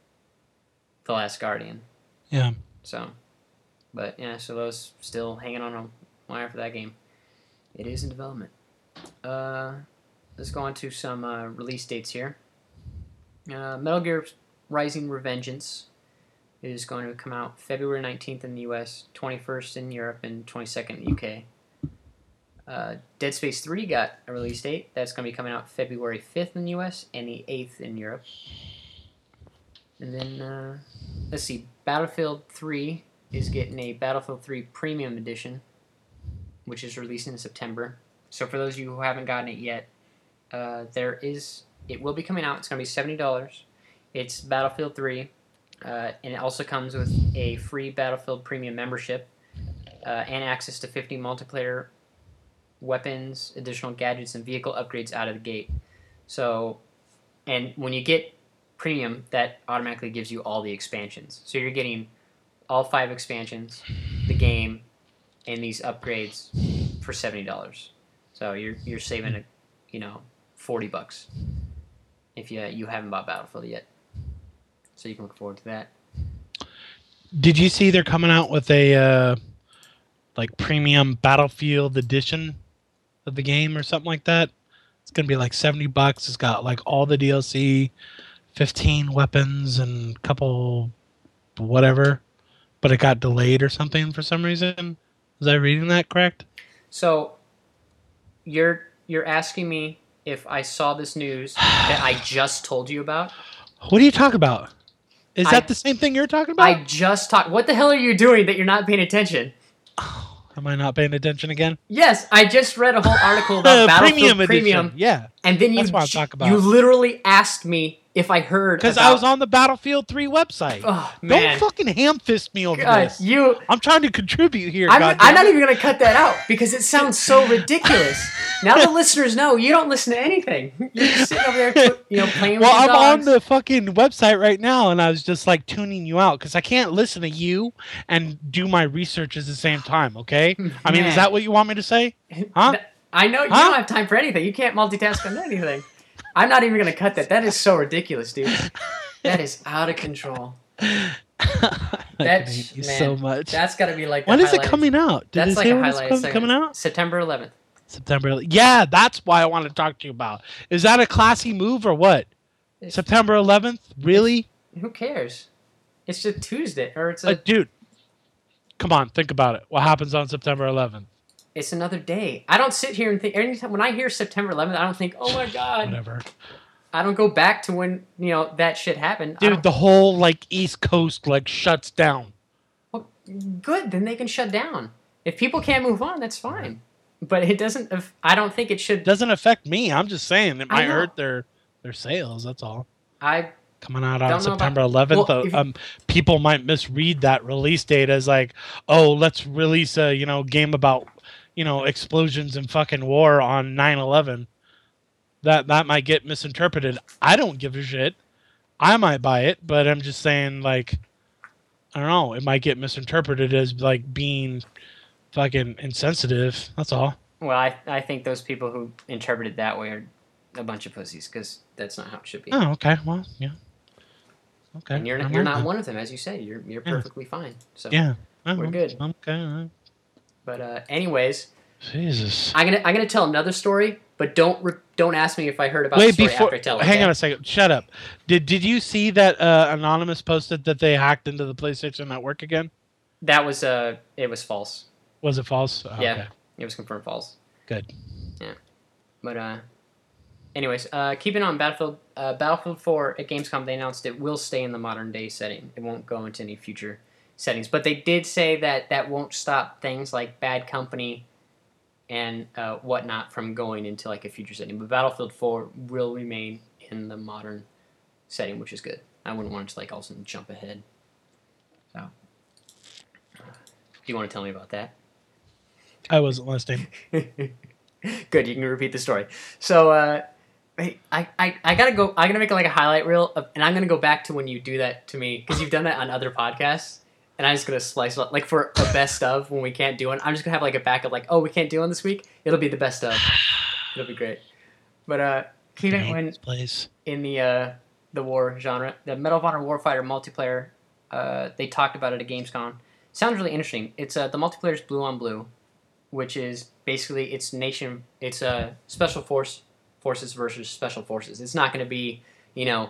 Speaker 7: The Last Guardian.
Speaker 8: Yeah.
Speaker 7: So, but yeah, so those still hanging on a wire for that game. It is in development. Uh, let's go on to some uh, release dates here. Uh, Metal Gear Rising: Revengeance is going to come out February nineteenth in the U S, twenty-first in Europe, and twenty-second in the U K. Uh, Dead Space three got a release date. That's going to be coming out February fifth in the U S and the eighth in Europe. And then, uh, let's see, Battlefield three is getting a Battlefield three Premium Edition, which is releasing in September. So for those of you who haven't gotten it yet, uh, there is it will be coming out. It's going to be seventy dollars. It's Battlefield three, uh, and it also comes with a free Battlefield Premium membership uh, and access to fifty multiplayer weapons, additional gadgets, and vehicle upgrades out of the gate. So, and when you get Premium, that automatically gives you all the expansions. So you're getting all five expansions, the game, and these upgrades for seventy dollars. So you're you're saving a, you know, forty bucks if you you haven't bought Battlefield yet. So you can look forward to that.
Speaker 8: Did you see they're coming out with a uh, like premium Battlefield edition of the game or something like that? It's gonna be like seventy bucks. It's got like all the D L C, fifteen weapons, and a couple whatever. But it got delayed or something for some reason. Was I reading that correct?
Speaker 7: So you're you're asking me if I saw this news that I just told you about?
Speaker 8: What are you talking about? Is
Speaker 7: I-
Speaker 8: that the same thing you're talking about?
Speaker 7: I just talked. What the hell are you doing that you're not paying attention?
Speaker 8: Am I not paying attention again?
Speaker 7: Yes, I just read a whole article about Battlefield
Speaker 8: Premium
Speaker 7: Premium,
Speaker 8: edition. Yeah.
Speaker 7: and then you
Speaker 8: That's what I'm talking about.
Speaker 7: you literally asked me if I heard
Speaker 8: Because
Speaker 7: about,
Speaker 8: I was on the Battlefield three website.
Speaker 7: Oh,
Speaker 8: Don't
Speaker 7: man.
Speaker 8: fucking ham fist me over
Speaker 7: God,
Speaker 8: this.
Speaker 7: you.
Speaker 8: I'm trying to contribute here.
Speaker 7: I'm,
Speaker 8: goddammit.
Speaker 7: I'm not even going to cut that out because it sounds so ridiculous. Now the listeners know you don't listen to anything. You're just sitting over there, tw- you know, playing with
Speaker 8: Well,
Speaker 7: your
Speaker 8: I'm
Speaker 7: dogs.
Speaker 8: on the fucking website right now, and I was just like tuning you out because I can't listen to you and do my research at the same time. Okay? I mean,
Speaker 7: Man.
Speaker 8: is that what you want me to say? Huh?
Speaker 7: I know you
Speaker 8: Huh?
Speaker 7: don't have time for anything. You can't multitask on anything. I'm not even going to cut that. That is so ridiculous, dude. That is out of control.
Speaker 8: I
Speaker 7: That's
Speaker 8: hate you
Speaker 7: man,
Speaker 8: so much.
Speaker 7: That's got to be like. The
Speaker 8: When is it
Speaker 7: highlight.
Speaker 8: coming out? Did
Speaker 7: That's
Speaker 8: it
Speaker 7: like
Speaker 8: say
Speaker 7: a
Speaker 8: when it's
Speaker 7: highlight.
Speaker 8: com-
Speaker 7: segment.
Speaker 8: coming out?
Speaker 7: September eleventh.
Speaker 8: September. Yeah, that's why I want to talk to you about. Is that a classy move or what?
Speaker 7: It's-
Speaker 8: September eleventh? Really?
Speaker 7: Who cares? It's a Tuesday, or it's a.
Speaker 8: Like, dude, come on, think about it. What happens on September eleventh?
Speaker 7: It's another day. I don't sit here and think. Anytime when I hear September eleventh, I don't think, "Oh my God."
Speaker 8: Whatever.
Speaker 7: I don't go back to when you know that shit happened. I
Speaker 8: Dude,
Speaker 7: don't-
Speaker 8: the whole like East Coast like shuts down.
Speaker 7: Well, good. Then they can shut down. If people can't move on, that's fine. But it doesn't. aff- I don't think it should.
Speaker 8: It doesn't affect me. I'm just saying it
Speaker 7: I
Speaker 8: might
Speaker 7: know.
Speaker 8: hurt their their sales. That's all.
Speaker 7: I
Speaker 8: Coming out
Speaker 7: Don't
Speaker 8: on
Speaker 7: know about-
Speaker 8: September eleventh,
Speaker 7: Well,
Speaker 8: uh,
Speaker 7: if-
Speaker 8: um, people might misread that release date as like, oh, let's release a you know game about you know explosions and fucking war on nine eleven. That that might get misinterpreted. I don't give a shit. I might buy it, but I'm just saying like, I don't know. It might get misinterpreted as like being fucking insensitive. That's all.
Speaker 7: well, I I think those people who interpret it that way are a bunch of pussies because that's not how it should be.
Speaker 8: Oh, okay. Well, yeah. Okay.
Speaker 7: And you're
Speaker 8: I
Speaker 7: not, you're
Speaker 8: like
Speaker 7: not
Speaker 8: that.
Speaker 7: one of them, as you said. You're you're
Speaker 8: Yeah.
Speaker 7: perfectly fine. So
Speaker 8: Yeah. Oh,
Speaker 7: We're good.
Speaker 8: Okay.
Speaker 7: But uh, anyways,
Speaker 8: Jesus.
Speaker 7: I'm gonna I'm gonna tell another story, but don't re- don't ask me if I heard about
Speaker 8: Wait,
Speaker 7: the story
Speaker 8: before.
Speaker 7: after I tell it.
Speaker 8: Hang
Speaker 7: okay?
Speaker 8: on a second. Shut up. Did Did you see that uh, Anonymous posted that they hacked into the PlayStation Network again?
Speaker 7: That was uh, it was false.
Speaker 8: Was it false? Oh,
Speaker 7: Yeah.
Speaker 8: Okay.
Speaker 7: It was confirmed false.
Speaker 8: Good.
Speaker 7: But uh, anyways, uh, keeping on Battlefield, uh, Battlefield four at Gamescom, they announced it will stay in the modern day setting. It won't go into any future settings. But they did say that that won't stop things like Bad Company and uh, whatnot from going into like a future setting. But Battlefield four will remain in the modern setting, which is good. I wouldn't want it to like all of a sudden jump ahead. So, uh, do you want to tell me about that?
Speaker 8: I wasn't listening.
Speaker 7: Good, you can repeat the story. So, uh, hey, I, I, I gotta go. I'm gonna make like a highlight reel, of, and I'm gonna go back to when you do that to me because you've done that on other podcasts, and I'm just gonna slice it up like for a best of when we can't do one. I'm just gonna have like a backup, like, oh, we can't do one this week. It'll be the best of. It'll be great. But uh, keep it when
Speaker 8: Please.
Speaker 7: in the uh, the war genre, the Medal of Honor Warfighter multiplayer, uh, they talked about it at Gamescom. Sounds really interesting. It's uh, the multiplayer is blue on blue, which is basically it's nation. It's a uh, special force forces versus special forces. It's not going to be you know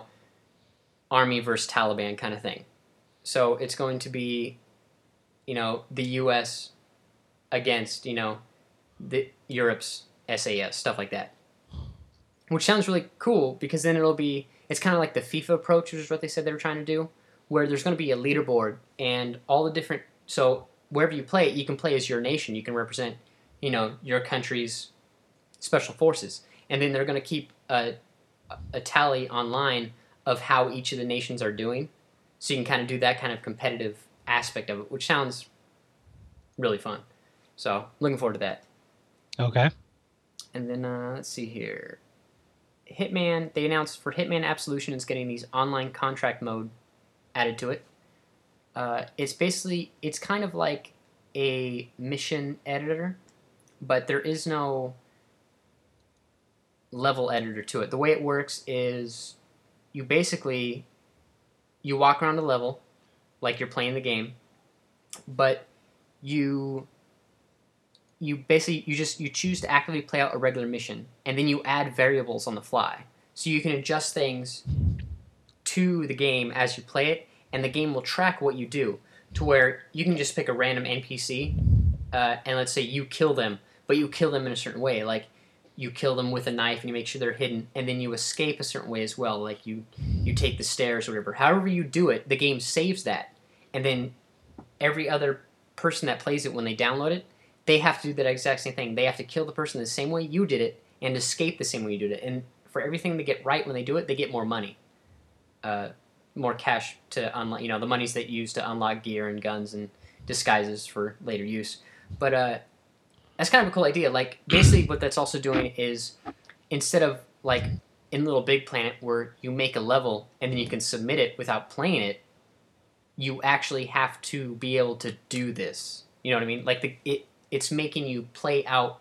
Speaker 7: army versus Taliban kind of thing. So it's going to be you know the U S against you know the Europe's S A S, stuff like that. Which sounds really cool because then it'll be, it's kind of like the FIFA approach, which is what they said they were trying to do, where there's going to be a leaderboard and all the different, so wherever you play it, you can play as your nation. You can represent, you know, your country's special forces, and then they're going to keep a, a tally online of how each of the nations are doing, so you can kind of do that kind of competitive aspect of it, which sounds really fun. So looking forward to that.
Speaker 8: Okay.
Speaker 7: And then uh, let's see here. Hitman, they announced for Hitman Absolution is getting these online contract mode added to it. Uh, it's basically, it's kind of like a mission editor, but there is no level editor to it. The way it works is you basically, you walk around a level like you're playing the game, but you you basically you just you choose to actively play out a regular mission, and then you add variables on the fly, so you can adjust things to the game as you play it, and the game will track what you do, to where you can just pick a random N P C, uh, and let's say you kill them, but you kill them in a certain way, like you kill them with a knife and you make sure they're hidden, and then you escape a certain way as well, like you you take the stairs or whatever. However you do it, the game saves that, and then every other person that plays it, when they download it, they have to do that exact same thing. They have to kill the person the same way you did it and escape the same way you did it. And for everything they get right when they do it, they get more money, uh, more cash to unlock. You know, the money's that you use to unlock gear and guns and disguises for later use. But uh, that's kind of a cool idea. Like basically, what that's also doing is instead of like in Little Big Planet where you make a level and then you can submit it without playing it, you actually have to be able to do this. You know what I mean? Like the it. It's making you play out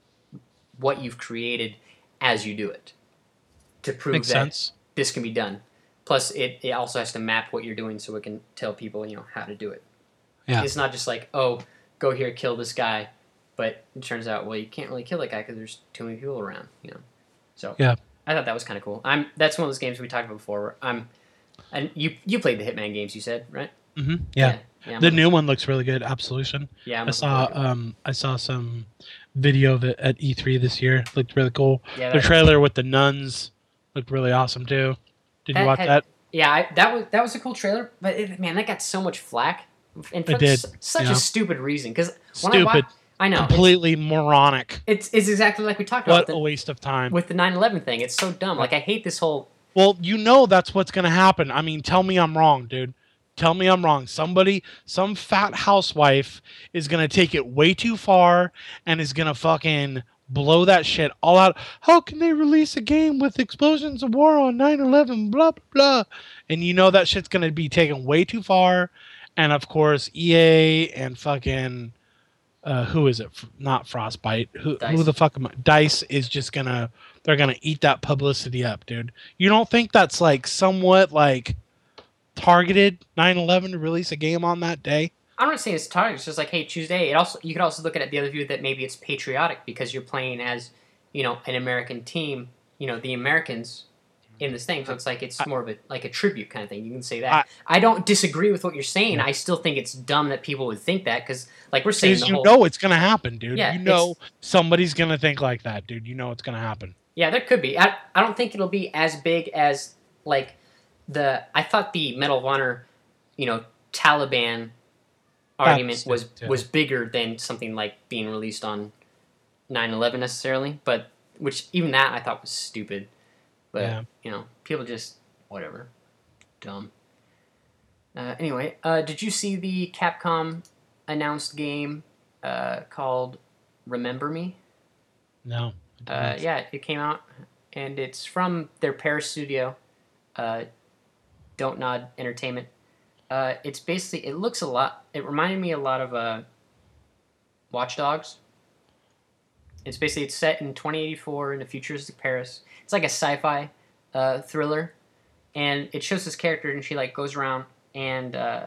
Speaker 7: what you've created as you do it to prove
Speaker 8: Makes
Speaker 7: that
Speaker 8: sense.
Speaker 7: this can be done. Plus, it, it also has to map what you're doing so it can tell people, you know, how to do it.
Speaker 8: Yeah.
Speaker 7: It's not just like, oh, go here, kill this guy. But it turns out, well, you can't really kill that guy because there's too many people around, you know. So
Speaker 8: Yeah.
Speaker 7: I thought that was kind of cool. I'm That's one of those games we talked about before. Where I'm, and you you played the Hitman games, you said, right?
Speaker 8: Mm-hmm. Yeah.
Speaker 7: Yeah. Yeah, I'm
Speaker 8: The
Speaker 7: looking-
Speaker 8: new one looks really good, Absolution.
Speaker 7: Yeah, I'm
Speaker 8: I
Speaker 7: looking
Speaker 8: saw
Speaker 7: forward to it.
Speaker 8: um I saw some video of it at E three this year. It looked really cool.
Speaker 7: Yeah,
Speaker 8: the
Speaker 7: that-
Speaker 8: trailer with the nuns looked really awesome too. Did you
Speaker 7: That
Speaker 8: watch
Speaker 7: had-
Speaker 8: that?
Speaker 7: Yeah, I, that was that was a cool trailer, but it, man, that got so much flack, and for
Speaker 8: It did,
Speaker 7: s- such
Speaker 8: yeah.
Speaker 7: a stupid reason. Because when I
Speaker 8: Stupid.
Speaker 7: watch, I know it's,
Speaker 8: Completely moronic.
Speaker 7: it's it's exactly like we talked
Speaker 8: What
Speaker 7: about
Speaker 8: a
Speaker 7: the,
Speaker 8: waste of time.
Speaker 7: with the nine eleven thing. It's so dumb. Like I hate this whole.
Speaker 8: Well, you know that's what's going to happen. I mean, tell me I'm wrong, dude. Tell me I'm wrong. Somebody, some fat housewife is going to take it way too far and is going to fucking blow that shit all out. How can they release a game with explosions of war on nine eleven, blah, blah, blah. And you know that shit's going to be taken way too far. And of course, E A and fucking, uh, who is it? F- Not Frostbite. Who,
Speaker 7: Dice.
Speaker 8: who the fuck am I? Dice is just going to, they're going to eat that publicity up, dude. You don't think that's like somewhat like targeted nine eleven to release a game on that day?
Speaker 7: I'm not saying it's targeted. It's just like, hey, choose day. It also you could also look at it the other view that maybe it's patriotic because you're playing as, you know, an American team. You know, the Americans in this thing. So it's like it's more of a like a tribute kind of thing. You can say that. I, I don't disagree with what you're saying. I still think it's dumb that people would think that because, like we're saying,
Speaker 8: Because
Speaker 7: the
Speaker 8: you
Speaker 7: whole,
Speaker 8: know it's gonna happen, dude.
Speaker 7: Yeah,
Speaker 8: you know
Speaker 7: it's-
Speaker 8: somebody's gonna think like that, dude. You know it's gonna happen.
Speaker 7: Yeah, there could be. I, I don't think it'll be as big as, like, the... I thought the Medal of Honor, you know, Taliban argument
Speaker 8: That's
Speaker 7: was
Speaker 8: it, too.
Speaker 7: was bigger than something like being released on nine eleven necessarily, but... Which, even that I thought was stupid. But,
Speaker 8: Yeah.
Speaker 7: you know, people just... Whatever. Dumb. Uh, anyway, uh, did you see the Capcom announced game uh, called Remember Me?
Speaker 8: No.
Speaker 7: Uh, yeah, it came out, and it's from their Paris studio, uh, Don't Nod Entertainment. Uh, it's basically, it looks a lot, it reminded me a lot of uh, Watch Dogs. It's basically, it's set in twenty eighty-four in a futuristic Paris. It's like a sci-fi uh, thriller, and it shows this character, and she like goes around, and uh,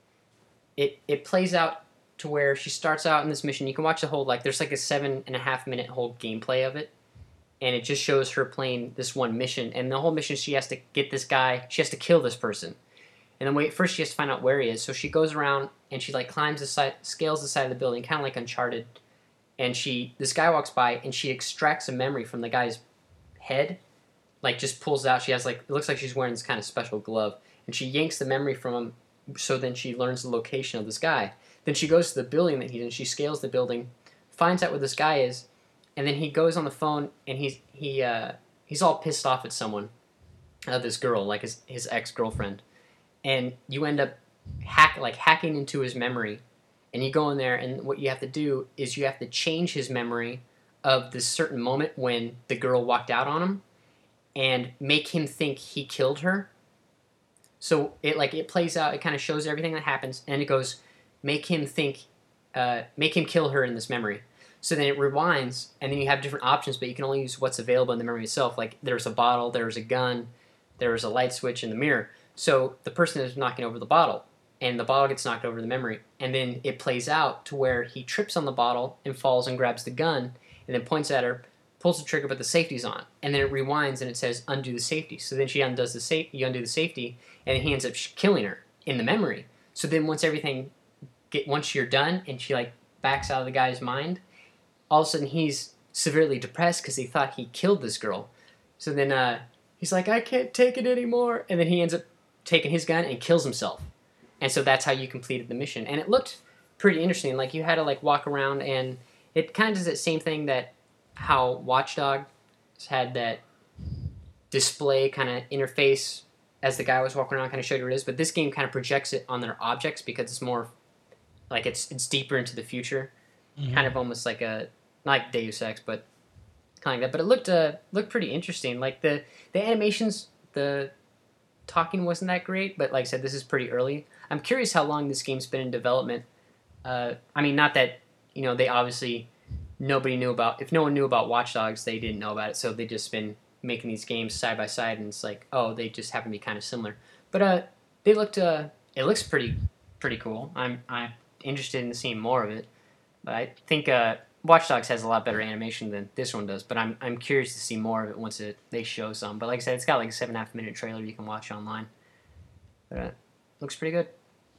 Speaker 7: it it plays out to where she starts out in this mission. You can watch the whole, like, there's like a seven and a half minute whole gameplay of it. And it just shows her playing this one mission. And the whole mission, she has to get this guy, she has to kill this person. And then wait, first she has to find out where he is. So she goes around and she, like, climbs the side, scales the side of the building, kind of like Uncharted. And she, this guy walks by and she extracts a memory from the guy's head. Like, just pulls out, she has, like, it looks like she's wearing this kind of special glove. And she yanks the memory from him, so then she learns the location of this guy. Then she goes to the building that he's in, she scales the building, finds out where this guy is, and then he goes on the phone and he's he uh, he's all pissed off at someone, uh, this girl, like his his ex girlfriend, and you end up hack like hacking into his memory, and you go in there, and what you have to do is you have to change his memory of this certain moment when the girl walked out on him, and make him think he killed her. So it like it plays out. It kind of shows everything that happens, and it goes, make him think, uh, make him kill her in this memory. So then it rewinds, and then you have different options, but you can only use what's available in the memory itself. Like there's a bottle, there's a gun, there's a light switch in the mirror. So the person is knocking over the bottle, and the bottle gets knocked over the memory, and then it plays out to where he trips on the bottle and falls and grabs the gun, and then points at her, pulls the trigger, but the safety's on, and then it rewinds and it says undo the safety. So then she undoes the safe, you undo the safety, and then he ends up sh- killing her in the memory. So then once everything, get once you're done, and she like backs out of the guy's mind, all of a sudden he's severely depressed because he thought he killed this girl. So then uh, he's like, I can't take it anymore, and then he ends up taking his gun and kills himself. And so that's how you completed the mission, and it looked pretty interesting. Like you had to like walk around, and it kind of does that same thing that how Watch Dogs had that display kind of interface as the guy was walking around, kind of showed you what it is. But this game kind of projects it on their objects because it's more like it's it's deeper into the future, mm-hmm. kind of almost like a not like Deus Ex, but kind of like that. But it looked uh, looked pretty interesting. Like the the animations, the talking wasn't that great, but like I said, this is pretty early. I'm curious how long this game's been in development. Uh, I mean, not that you know they obviously. Nobody knew about, if no one knew about Watch Dogs, they didn't know about it, so they've just been making these games side by side, and it's like, oh, they just happen to be kind of similar. But uh, they looked, uh, it looks pretty pretty cool. I'm I'm interested in seeing more of it. But I think uh, Watch Dogs has a lot better animation than this one does, but I'm I'm curious to see more of it once it, they show some. But like I said, it's got like a seven and a half minute trailer you can watch online. But uh, looks pretty good.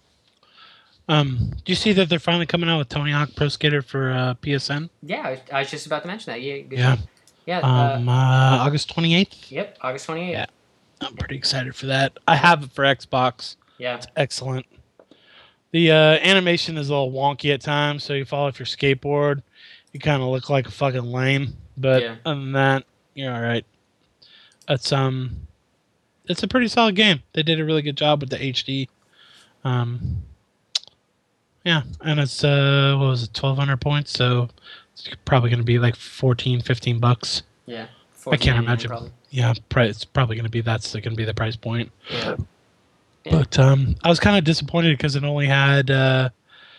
Speaker 8: Um, do you see that they're finally coming out with Tony Hawk Pro Skater for uh, P S N?
Speaker 7: Yeah, I was, I was just about to mention that. Yeah, good
Speaker 8: yeah.
Speaker 7: job. Yeah.
Speaker 8: Um, uh, uh, August twenty-eighth?
Speaker 7: Yep, August twenty-eighth.
Speaker 8: Yeah, I'm pretty excited for that. I have it for Xbox.
Speaker 7: Yeah.
Speaker 8: It's excellent. The uh, animation is a little wonky at times, so you fall off your skateboard, you kind of look like a fucking lame. But
Speaker 7: yeah.
Speaker 8: other than that, you're all right. It's um, it's a pretty solid game. They did a really good job with the H D. Um. Yeah, and it's, uh, what was it, twelve hundred points, so it's probably going to be like fourteen, fifteen bucks.
Speaker 7: Yeah.
Speaker 8: I can't imagine. Probably. Yeah, it's probably going to be, that's going to be the price point.
Speaker 7: Yeah. yeah.
Speaker 8: But um, I was kind of disappointed because it only had uh,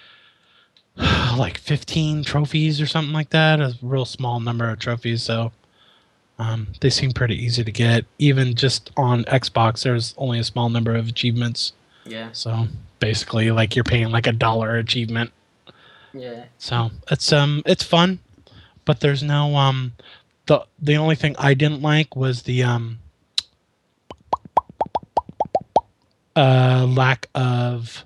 Speaker 8: like fifteen trophies or something like that, a real small number of trophies, so um, they seem pretty easy to get. Even just on Xbox, there's only a small number of achievements.
Speaker 7: Yeah.
Speaker 8: So basically, like you're paying like a dollar achievement.
Speaker 7: Yeah.
Speaker 8: So it's um it's fun, but there's no um the the only thing I didn't like was the um uh lack of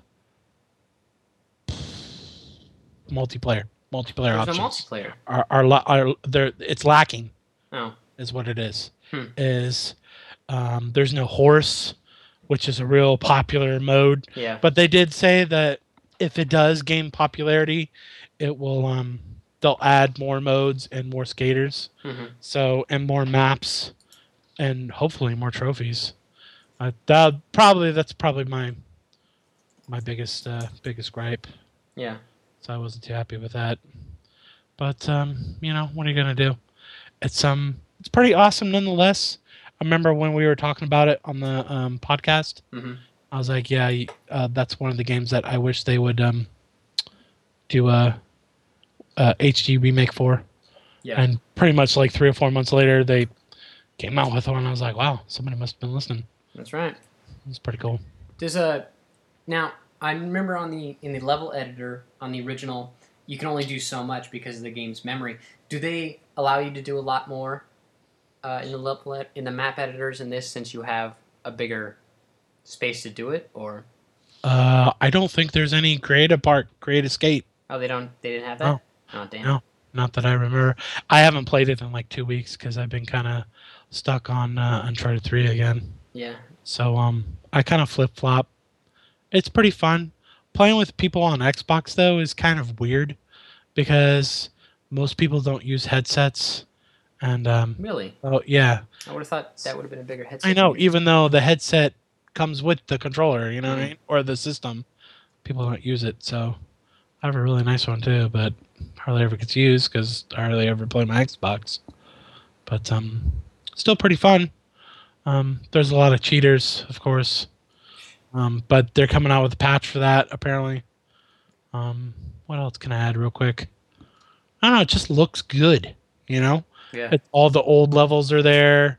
Speaker 8: multiplayer multiplayer
Speaker 7: There's
Speaker 8: options.
Speaker 7: no multiplayer.
Speaker 8: Are are, la- are there? It's lacking.
Speaker 7: Oh.
Speaker 8: Is what it is.
Speaker 7: Hmm.
Speaker 8: Is um there's no horse, which is a real popular mode.
Speaker 7: Yeah.
Speaker 8: But they did say that if it does gain popularity, it will um they'll add more modes and more skaters.
Speaker 7: Mm-hmm.
Speaker 8: So and more maps and hopefully more trophies. Uh, that probably that's probably my my biggest uh, biggest gripe.
Speaker 7: Yeah.
Speaker 8: So I wasn't too happy with that. But um, you know, what are you gonna do? It's um it's pretty awesome nonetheless. I remember when we were talking about it on the um, podcast,
Speaker 7: mm-hmm.
Speaker 8: I was like, yeah, uh, that's one of the games that I wish they would um, do a, a H D remake for.
Speaker 7: Yeah.
Speaker 8: And pretty much like three or four months later, they came out with one. And I was like, wow, somebody must have been listening.
Speaker 7: That's right.
Speaker 8: It's pretty cool.
Speaker 7: There's a now I remember on the in the level editor on the original, you can only do so much because of the game's memory. Do they allow you to do a lot more uh, in the level ed- in the map editors in this since you have a bigger space to do it, or?
Speaker 8: Uh, I don't think there's any creative part, create escape.
Speaker 7: Oh, they don't. They didn't have that.
Speaker 8: No.
Speaker 7: Oh, damn.
Speaker 8: No, not that I remember. I haven't played it in like two weeks because I've been kind of stuck on uh, Uncharted three again.
Speaker 7: Yeah.
Speaker 8: So um, I kind of flip flop. It's pretty fun. Playing with people on Xbox though is kind of weird because most people don't use headsets, and um,
Speaker 7: Really?
Speaker 8: oh yeah,
Speaker 7: I would have thought that would have been a bigger headset.
Speaker 8: I know.
Speaker 7: to use.
Speaker 8: Even though the headset comes with the controller, you know what I
Speaker 7: Mhm.
Speaker 8: mean, or the system, people don't use it. So I have a really nice one too, but hardly ever gets used because I hardly ever play my Xbox. But um, still pretty fun. Um, there's a lot of cheaters, of course, um, but they're coming out with a patch for that apparently. Um, what else can I add real quick? I don't know. It just looks good, you know.
Speaker 7: Yeah.
Speaker 8: It, all the old levels are there.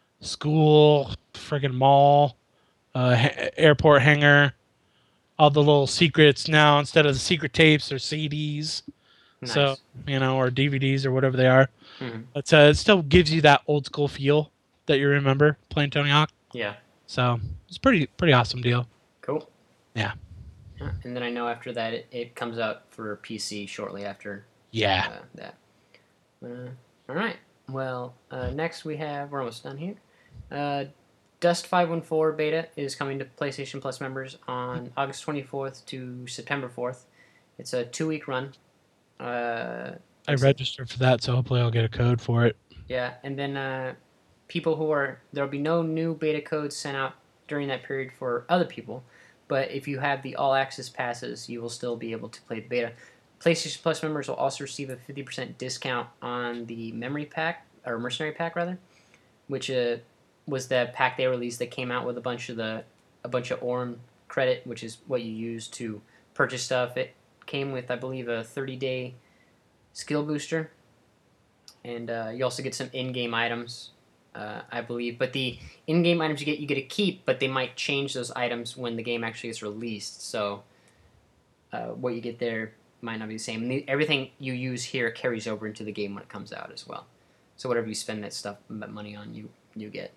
Speaker 8: School, friggin' mall, uh, ha- airport hangar. All the little secrets now, instead of the secret tapes, or C Ds.
Speaker 7: Nice.
Speaker 8: So, you know, or D V Ds or whatever they are.
Speaker 7: Mhm.
Speaker 8: But uh, it still gives you that old school feel that you remember playing Tony Hawk.
Speaker 7: Yeah.
Speaker 8: So it's pretty pretty awesome deal.
Speaker 7: Cool.
Speaker 8: Yeah.
Speaker 7: Uh, And then I know after that it, it comes out for P C shortly after
Speaker 8: Yeah.
Speaker 7: uh, that. Uh, all right. Well, uh, next we have, we're almost done here. Uh, Dust five one four beta is coming to PlayStation Plus members on August twenty-fourth to September fourth. It's a two-week run. Uh,
Speaker 8: I registered for that, so hopefully I'll get a code for it.
Speaker 7: yeah, and then uh, people who are, there'll be no new beta codes sent out during that period for other people, but if you have the All Access passes, you will still be able to play the beta. PlayStation Plus members will also receive a fifty percent discount on the Memory Pack, or Mercenary Pack rather, which uh, was the pack they released that came out with a bunch of the a bunch of Orm credit, which is what you use to purchase stuff. It came with, I believe, a thirty day skill booster, and uh, you also get some in-game items, uh, I believe. But the in-game items you get, you get to keep, but they might change those items when the game actually gets released. So uh, what you get there might not be the same. And the, everything you use here carries over into the game when it comes out as well. So whatever you spend that stuff that money on, you you get.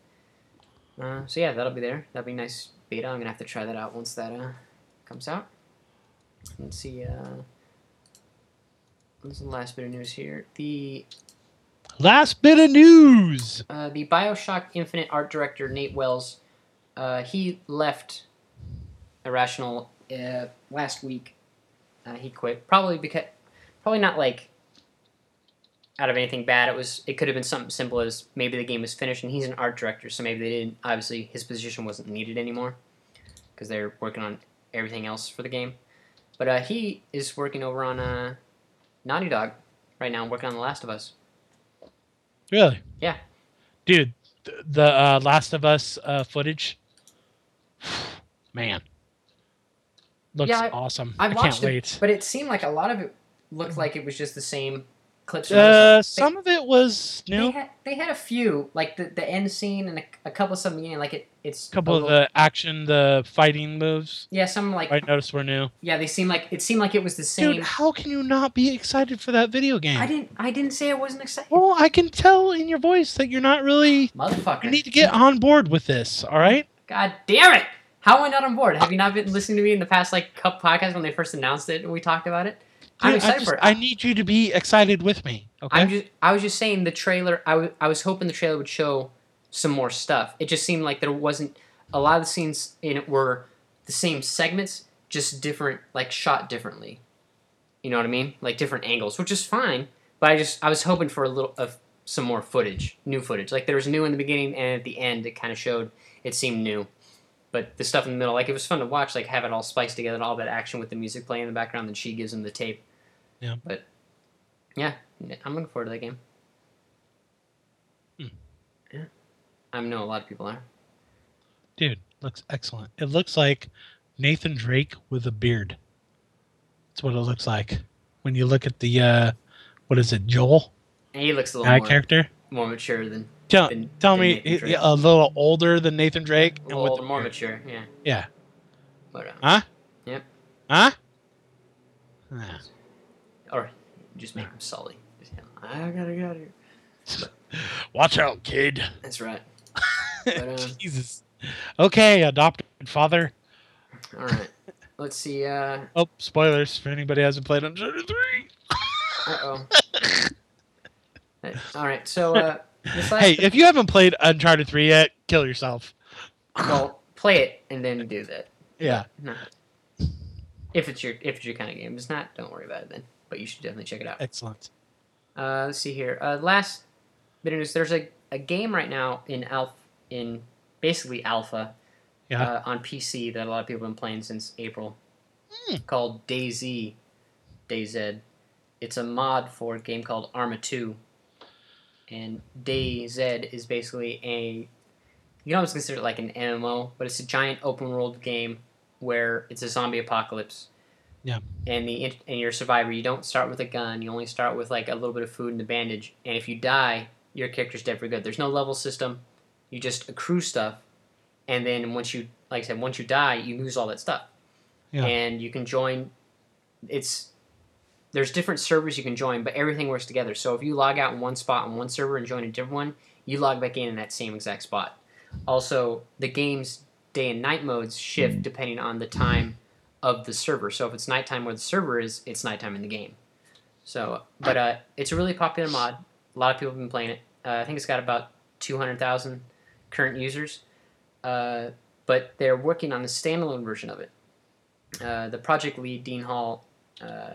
Speaker 7: Uh, so yeah, that'll be there. That'll be nice beta. I'm gonna have to try that out once that uh, comes out. Let's see. Uh, what's the last bit of news here? The
Speaker 8: Last bit of news.
Speaker 7: uh, the BioShock Infinite art director Nate Wells, uh, he left Irrational uh, last week. Uh, he quit probably because probably not like out of anything bad. It was it could have been something simple as maybe the game was finished and he's an art director, so maybe they didn't. Obviously, his position wasn't needed anymore because they're working on everything else for the game. But uh, he is working over on uh, Naughty Dog right now, working on The Last of Us.
Speaker 8: Really?
Speaker 7: Yeah.
Speaker 8: Dude, th- the uh, Last of Us uh, footage, man, looks
Speaker 7: Yeah, I-
Speaker 8: awesome.
Speaker 7: I
Speaker 8: I
Speaker 7: watched
Speaker 8: can't
Speaker 7: it,
Speaker 8: wait.
Speaker 7: but it seemed like a lot of it looked like it was just the same clips. from other
Speaker 8: Uh,
Speaker 7: stuff.
Speaker 8: some of it was
Speaker 7: They,
Speaker 8: new.
Speaker 7: they, had, they had a few, like the, the end scene and a, a couple of some beginning, like it. It's
Speaker 8: A couple
Speaker 7: a
Speaker 8: of
Speaker 7: little-
Speaker 8: the action, the fighting moves,
Speaker 7: yeah, some like
Speaker 8: I noticed were new.
Speaker 7: yeah, they seem like it seemed like it was the same.
Speaker 8: Dude, how can you not be excited for that video game?
Speaker 7: I didn't I didn't say I wasn't excited,
Speaker 8: Well, I can tell in your voice that you're not really.
Speaker 7: motherfucker.
Speaker 8: You need to get on board with this, all right?
Speaker 7: God damn it! How am I not on board? Have you not been listening to me in the past like couple podcasts when they first announced it and we talked about it? I'm
Speaker 8: Dude,
Speaker 7: excited
Speaker 8: I, just-
Speaker 7: for it.
Speaker 8: I need you to be excited with me, okay?
Speaker 7: I'm just I was just saying the trailer. I, w- I was hoping the trailer would show some more stuff. It just seemed like there wasn't a lot of the scenes in it were the same segments, just different, like shot differently. You know what I mean? Like different angles, which is fine. But I just I was hoping for a little of some more footage, new footage. Like there was new in the beginning and at the end, it kind of showed it seemed new. But the stuff in the middle, like it was fun to watch, like have it all spiced together and all that action with the music playing in the background. Then she gives him the tape.
Speaker 8: Yeah.
Speaker 7: But yeah, I'm looking forward to that game.
Speaker 8: Hmm.
Speaker 7: Yeah, I know a lot of people are.
Speaker 8: Dude, looks excellent. It looks like Nathan Drake with a beard. That's what it looks like when you look at the uh, what is it, Joel?
Speaker 7: And he looks a little
Speaker 8: Guy
Speaker 7: more,
Speaker 8: character.
Speaker 7: more mature than
Speaker 8: Tell,
Speaker 7: than-
Speaker 8: tell
Speaker 7: than
Speaker 8: me,
Speaker 7: Nathan
Speaker 8: he-
Speaker 7: Drake.
Speaker 8: a little older than Nathan Drake,
Speaker 7: a
Speaker 8: and
Speaker 7: little
Speaker 8: with
Speaker 7: older,
Speaker 8: the
Speaker 7: more
Speaker 8: beard.
Speaker 7: mature. Yeah.
Speaker 8: Yeah.
Speaker 7: But uh,
Speaker 8: Huh?
Speaker 7: Yep.
Speaker 8: Huh? Ah.
Speaker 7: Or just make him Sully. Just, I gotta get out of here.
Speaker 8: Watch out, kid.
Speaker 7: That's right. But, um,
Speaker 8: Jesus. Okay, adopted father.
Speaker 7: all right. Let's see. Uh
Speaker 8: Oh, spoilers for anybody who hasn't played Uncharted three.
Speaker 7: oh. All right. So uh, this last
Speaker 8: Hey, if you haven't played Uncharted three yet, kill yourself.
Speaker 7: well, play it and then do that.
Speaker 8: Yeah.
Speaker 7: No. If it's your if it's your kind of game, if it's not, don't worry about it then. But you should definitely check it out.
Speaker 8: Excellent.
Speaker 7: Uh, let's see here. Uh, last bit of news. There's a, a game right now in alpha, in basically alpha,
Speaker 8: Yeah.
Speaker 7: uh, on P C that a lot of people have been playing since April,
Speaker 8: Hmm.
Speaker 7: called DayZ. DayZ. It's a mod for a game called Arma two. And DayZ is basically a, you can almost consider it like an M M O, but it's a giant open world game where it's a zombie apocalypse.
Speaker 8: Yeah.
Speaker 7: And the and you're a survivor. You don't start with a gun. You only start with like a little bit of food and a bandage. And if you die, your character's dead for good. There's no level system. You just accrue stuff, and then once you, like I said, once you die, you lose all that stuff.
Speaker 8: Yeah.
Speaker 7: And you can join. It's there's different servers you can join, but everything works together. So if you log out in one spot on one server and join a different one, you log back in in that same exact spot. Also, the game's day and night modes shift depending on the time of the server. So if it's nighttime where the server is, it's nighttime in the game. So, but uh, it's a really popular mod. A lot of people have been playing it. Uh, I think it's got about two hundred thousand current users. Uh, but they're working on a standalone version of it. Uh, the project lead, Dean Hall, uh,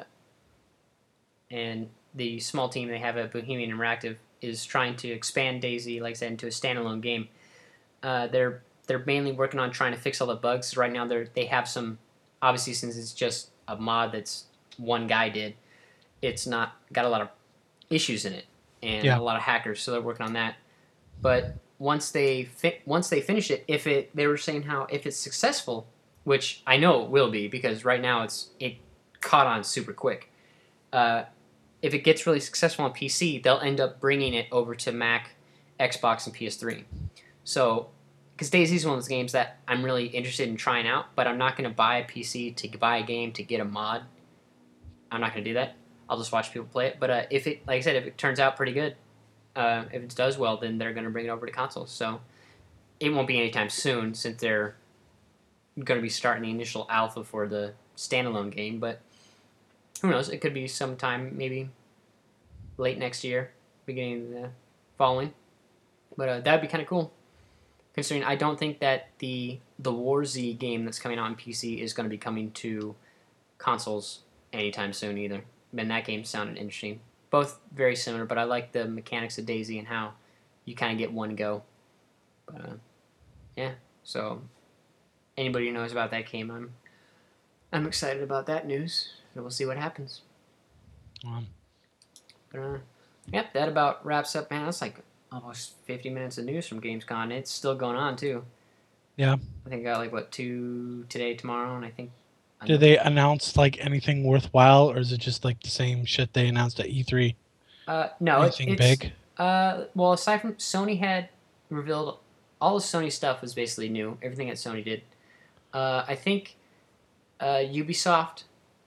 Speaker 7: and the small team they have at Bohemian Interactive is trying to expand DayZ, like I said, into a standalone game. Uh, they're they're mainly working on trying to fix all the bugs. Right now, they they have some, obviously since it's just a mod that's one guy did, it's not got a lot of issues in it and
Speaker 8: Yeah.
Speaker 7: a lot of hackers. So they're working on that. But once they fi- once they finish it, if it they were saying how if it's successful, which I know it will be because right now it's it caught on super quick. Uh, if it gets really successful on P C, they'll end up bringing it over to Mac, Xbox, and P S three. So, because DayZ is one of those games that I'm really interested in trying out, but I'm not going to buy a P C to buy a game to get a mod. I'm not going to do that. I'll just watch people play it. But uh, if it, like I said, if it turns out pretty good, uh, if it does well, then they're going to bring it over to consoles. So it won't be anytime soon since they're going to be starting the initial alpha for the standalone game. But who knows? It could be sometime maybe late next year, beginning of the following. But uh, that'd be kind of cool. Considering I don't think that the the War Z game that's coming out on P C is going to be coming to consoles anytime soon either. And that game sounded interesting. Both very similar, but I like the mechanics of DayZ and how you kind of get one go. But uh, yeah, so anybody who knows about that game, I'm I'm excited about that news. So we'll see what happens.
Speaker 8: Um,
Speaker 7: But uh, yep, that about wraps up, man. That's like almost fifty minutes of news from Gamescom. It's still going on too.
Speaker 8: yeah.
Speaker 7: I think I got like what two today, tomorrow, and I think.
Speaker 8: Did they announce like anything worthwhile, or is it just like the same shit they announced at E three?
Speaker 7: Uh, no, it,
Speaker 8: Anything
Speaker 7: it's
Speaker 8: big?
Speaker 7: Uh, well, aside from Sony had revealed all the Sony stuff was basically new. Everything that Sony did. Uh, I think uh, Ubisoft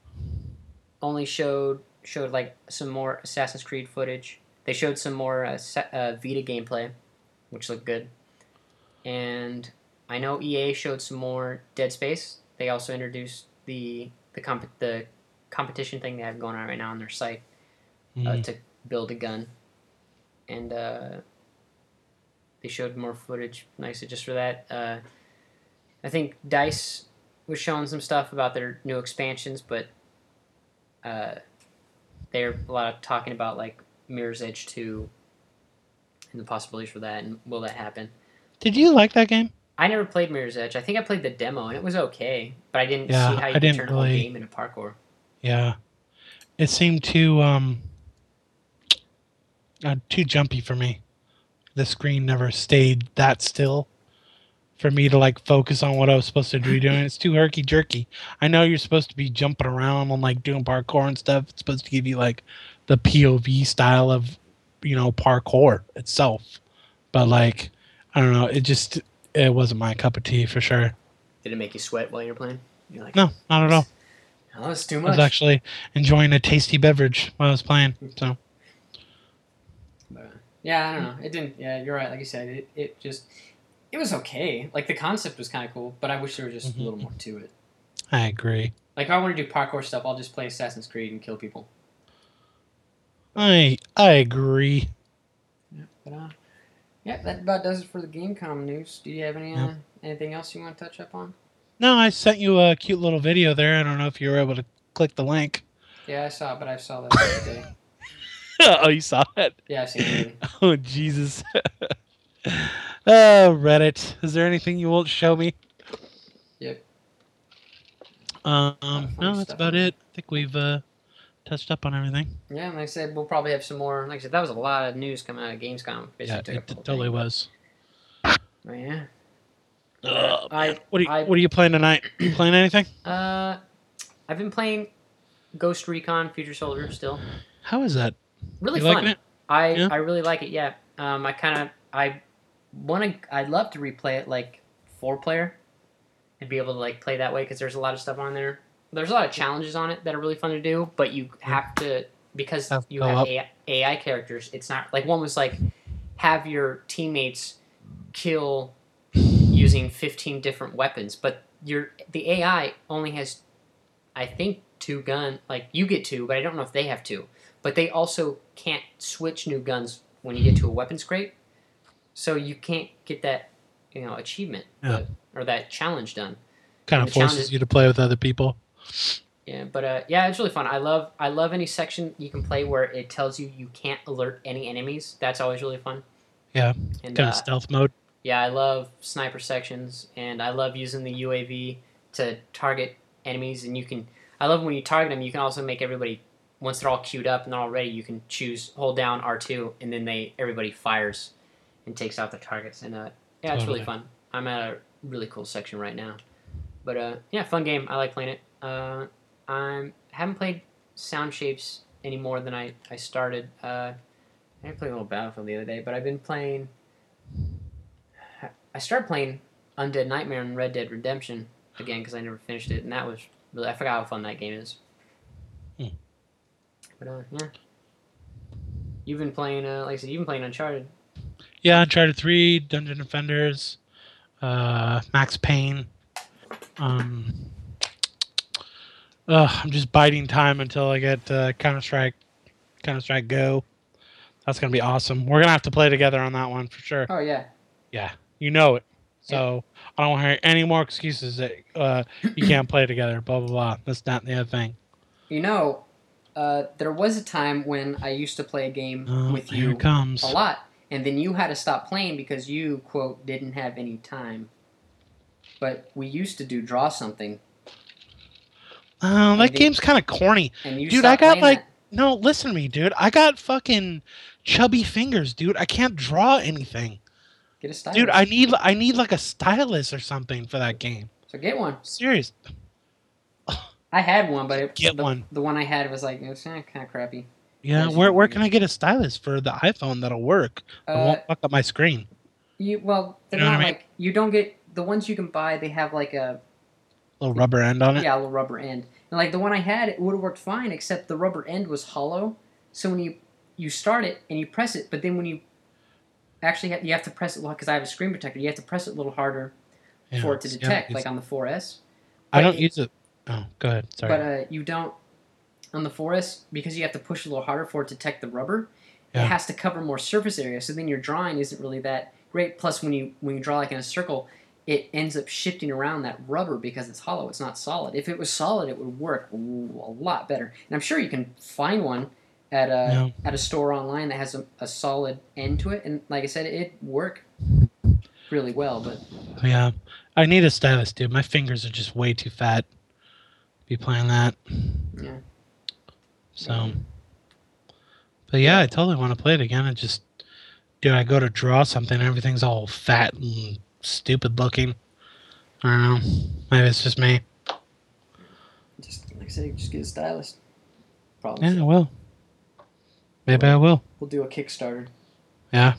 Speaker 7: only showed showed like some more Assassin's Creed footage. They showed some more uh, Sa- uh, Vita gameplay, which looked good. And I know E A showed some more Dead Space. They also introduced the the comp- the competition thing they have going on right now on their site uh,
Speaker 8: Mhm.
Speaker 7: to build a gun. And uh, they showed more footage, nice just for that. Uh, I think DICE was showing some stuff about their new expansions, but uh, they're a lot of talking about like Mirror's Edge two and the possibilities for that, and will that happen?
Speaker 8: Did you like that game?
Speaker 7: I never played Mirror's Edge. I think I played the demo, and it was okay, but I didn't
Speaker 8: Yeah,
Speaker 7: see how you
Speaker 8: I
Speaker 7: could
Speaker 8: didn't
Speaker 7: turn a whole
Speaker 8: really-
Speaker 7: game into parkour.
Speaker 8: Yeah, it seemed too um uh, too jumpy for me. The screen never stayed that still for me to like focus on what I was supposed to be doing. It's too herky jerky. I know you're supposed to be jumping around and like doing parkour and stuff. It's supposed to give you like the P O V style of, you know, parkour itself. But like, I don't know. It just it wasn't my cup of tea for sure.
Speaker 7: Did it make you sweat while you were playing? You're like,
Speaker 8: No, not at all.
Speaker 7: oh, that's too
Speaker 8: I
Speaker 7: much.
Speaker 8: was actually enjoying a tasty beverage while I was playing. So.
Speaker 7: But, uh, yeah, I don't know. It didn't. Yeah, you're right. Like you said, it, it just it was okay. Like the concept was kind of cool, but I wish there was just
Speaker 8: Mhm.
Speaker 7: a little more to it.
Speaker 8: I agree.
Speaker 7: Like if I want to do parkour stuff, I'll just play Assassin's Creed and kill people.
Speaker 8: I I agree.
Speaker 7: Yeah, but uh, yeah, that about does it for the Gamecom news. Do you have any uh,
Speaker 8: Yep.
Speaker 7: anything else you want to touch up on?
Speaker 8: No, I sent you a cute little video there. I don't know if you were able to click the link.
Speaker 7: Yeah, I saw it, but I saw that the other day.
Speaker 8: Oh, you saw it?
Speaker 7: Yeah, I've seen it.
Speaker 8: Oh, Jesus. Oh, Reddit. Is there anything you won't show me?
Speaker 7: Yep.
Speaker 8: Um,
Speaker 7: fun
Speaker 8: no, that's
Speaker 7: stuff
Speaker 8: about
Speaker 7: on
Speaker 8: it. I think we've uh, touched up on everything.
Speaker 7: Yeah, and like I said, we'll probably have some more. Like I said, that was a lot of news coming out of Gamescom. Basically
Speaker 8: Yeah,
Speaker 7: took
Speaker 8: it
Speaker 7: up the whole
Speaker 8: totally
Speaker 7: thing, but-
Speaker 8: was.
Speaker 7: Oh, yeah.
Speaker 8: Oh,
Speaker 7: I,
Speaker 8: What are you,
Speaker 7: I,
Speaker 8: what are you playing tonight? You playing anything?
Speaker 7: Uh, I've been playing Ghost Recon Future Soldier still.
Speaker 8: How is that?
Speaker 7: Really
Speaker 8: You
Speaker 7: fun.
Speaker 8: liking it?
Speaker 7: I
Speaker 8: Yeah?
Speaker 7: I really like it. Yeah. Um, I kind of I want to. I'd love to replay it like four player, and be able to like play that way because there's a lot of stuff on there. There's a lot of challenges on it that are really fun to do, but you have to because
Speaker 8: Have to
Speaker 7: you
Speaker 8: go
Speaker 7: have
Speaker 8: up.
Speaker 7: A I, A I characters. It's not like one was like have your teammates kill using fifteen different weapons, but your the A I only has, I think, two gun. Like you get two, but I don't know if they have two. But they also can't switch new guns when you get to a weapons crate, so you can't get that, you know, achievement
Speaker 8: Yeah.
Speaker 7: or that challenge done.
Speaker 8: Kind
Speaker 7: And
Speaker 8: of
Speaker 7: the
Speaker 8: forces
Speaker 7: challenge-
Speaker 8: you to play with other people.
Speaker 7: Yeah, but uh, yeah, it's really fun. I love I love any section you can play where it tells you you can't alert any enemies. That's always really fun.
Speaker 8: Yeah,
Speaker 7: And
Speaker 8: kind
Speaker 7: uh,
Speaker 8: of stealth mode.
Speaker 7: yeah, I love sniper sections, and I love using the U A V to target enemies. And you can, I love when you target them. You can also make everybody, once they're all queued up and they're all ready, you can choose hold down R two, and then they everybody fires and takes out the targets. And uh, yeah, it's really
Speaker 8: Totally.
Speaker 7: fun. I'm at a really cool section right now. But uh, yeah, fun game. I like playing it. Uh, I haven't played Sound Shapes any more than I I started. Uh, I played a little Battlefield the other day, but I've been playing. I started playing Undead Nightmare and Red Dead Redemption again because I never finished it, and that was really I forgot how fun that game is.
Speaker 8: Hmm.
Speaker 7: But uh, yeah, you've been playing. Uh, like I said, you've been playing Uncharted.
Speaker 8: Yeah, Uncharted three, Dungeon Defenders, uh, Max Payne. Um, ugh, I'm just biding time until I get uh, Counter Strike, Counter Strike Go. That's gonna be awesome. We're gonna have to play together on that one for sure.
Speaker 7: Oh yeah.
Speaker 8: Yeah, you know it. So I don't want to hear any more excuses that uh, you can't play together. Blah blah blah. That's not the other thing.
Speaker 7: You know, uh, there was a time when I used to play a game
Speaker 8: Oh,
Speaker 7: with
Speaker 8: here
Speaker 7: you
Speaker 8: it comes.
Speaker 7: a lot, and then you had to stop playing because you quote didn't have any time. But we used to do draw something,
Speaker 8: Oh, that
Speaker 7: the-
Speaker 8: game's kind of corny.
Speaker 7: and you
Speaker 8: Dude, I
Speaker 7: stopped
Speaker 8: got
Speaker 7: playing
Speaker 8: like
Speaker 7: that.
Speaker 8: no. Listen to me, dude. I got fucking chubby fingers, dude. I can't draw anything,
Speaker 7: Get a stylus.
Speaker 8: dude. I need I need like a stylus or something for that game.
Speaker 7: so get one.
Speaker 8: Serious.
Speaker 7: I had one, but it,
Speaker 8: Get
Speaker 7: the,
Speaker 8: one.
Speaker 7: the one I had was like it was kind of crappy.
Speaker 8: Yeah,
Speaker 7: Yes,
Speaker 8: where
Speaker 7: you
Speaker 8: where
Speaker 7: can.
Speaker 8: can I get a stylus for the iPhone that'll work? It
Speaker 7: Uh,
Speaker 8: won't fuck up my screen.
Speaker 7: You well, they're
Speaker 8: You know what
Speaker 7: not
Speaker 8: I mean?
Speaker 7: like you don't get the ones you can buy. They have like a
Speaker 8: Little rubber end on it.
Speaker 7: yeah, a little rubber end. And like the one I had, it would have worked fine, except the rubber end was hollow. So when you you start it and you press it, but then when you actually have, you have to press it because I have a screen protector. You have to press it a little harder
Speaker 8: Yeah,
Speaker 7: for it to
Speaker 8: yeah,
Speaker 7: detect,
Speaker 8: it's-
Speaker 7: like on the four S.
Speaker 8: I
Speaker 7: but
Speaker 8: don't
Speaker 7: it-
Speaker 8: use it. Oh, go ahead. Sorry.
Speaker 7: But uh, you don't on the four S because you have to push a little harder for it to detect the rubber.
Speaker 8: Yeah.
Speaker 7: It has to cover more surface area, so then your drawing isn't really that great. Plus, when you when you draw like in a circle, it ends up shifting around that rubber because it's hollow. It's not solid. If it was solid, it would work ooh, a lot better. And I'm sure you can find one at a
Speaker 8: Yeah.
Speaker 7: at a store online that has a, a solid end to it. And like I said, it work really well. But
Speaker 8: Yeah, I need a stylus, dude. My fingers are just way too fat to be playing that.
Speaker 7: yeah,
Speaker 8: So, but yeah, I totally want to play it again. I just, dude, I go to draw something, and everything's all fat and stupid looking. I don't know. Maybe it's just me.
Speaker 7: just like I said, just get a stylist. Probably.
Speaker 8: Yeah, I will. Maybe I will.
Speaker 7: We'll do a Kickstarter.
Speaker 8: Yeah.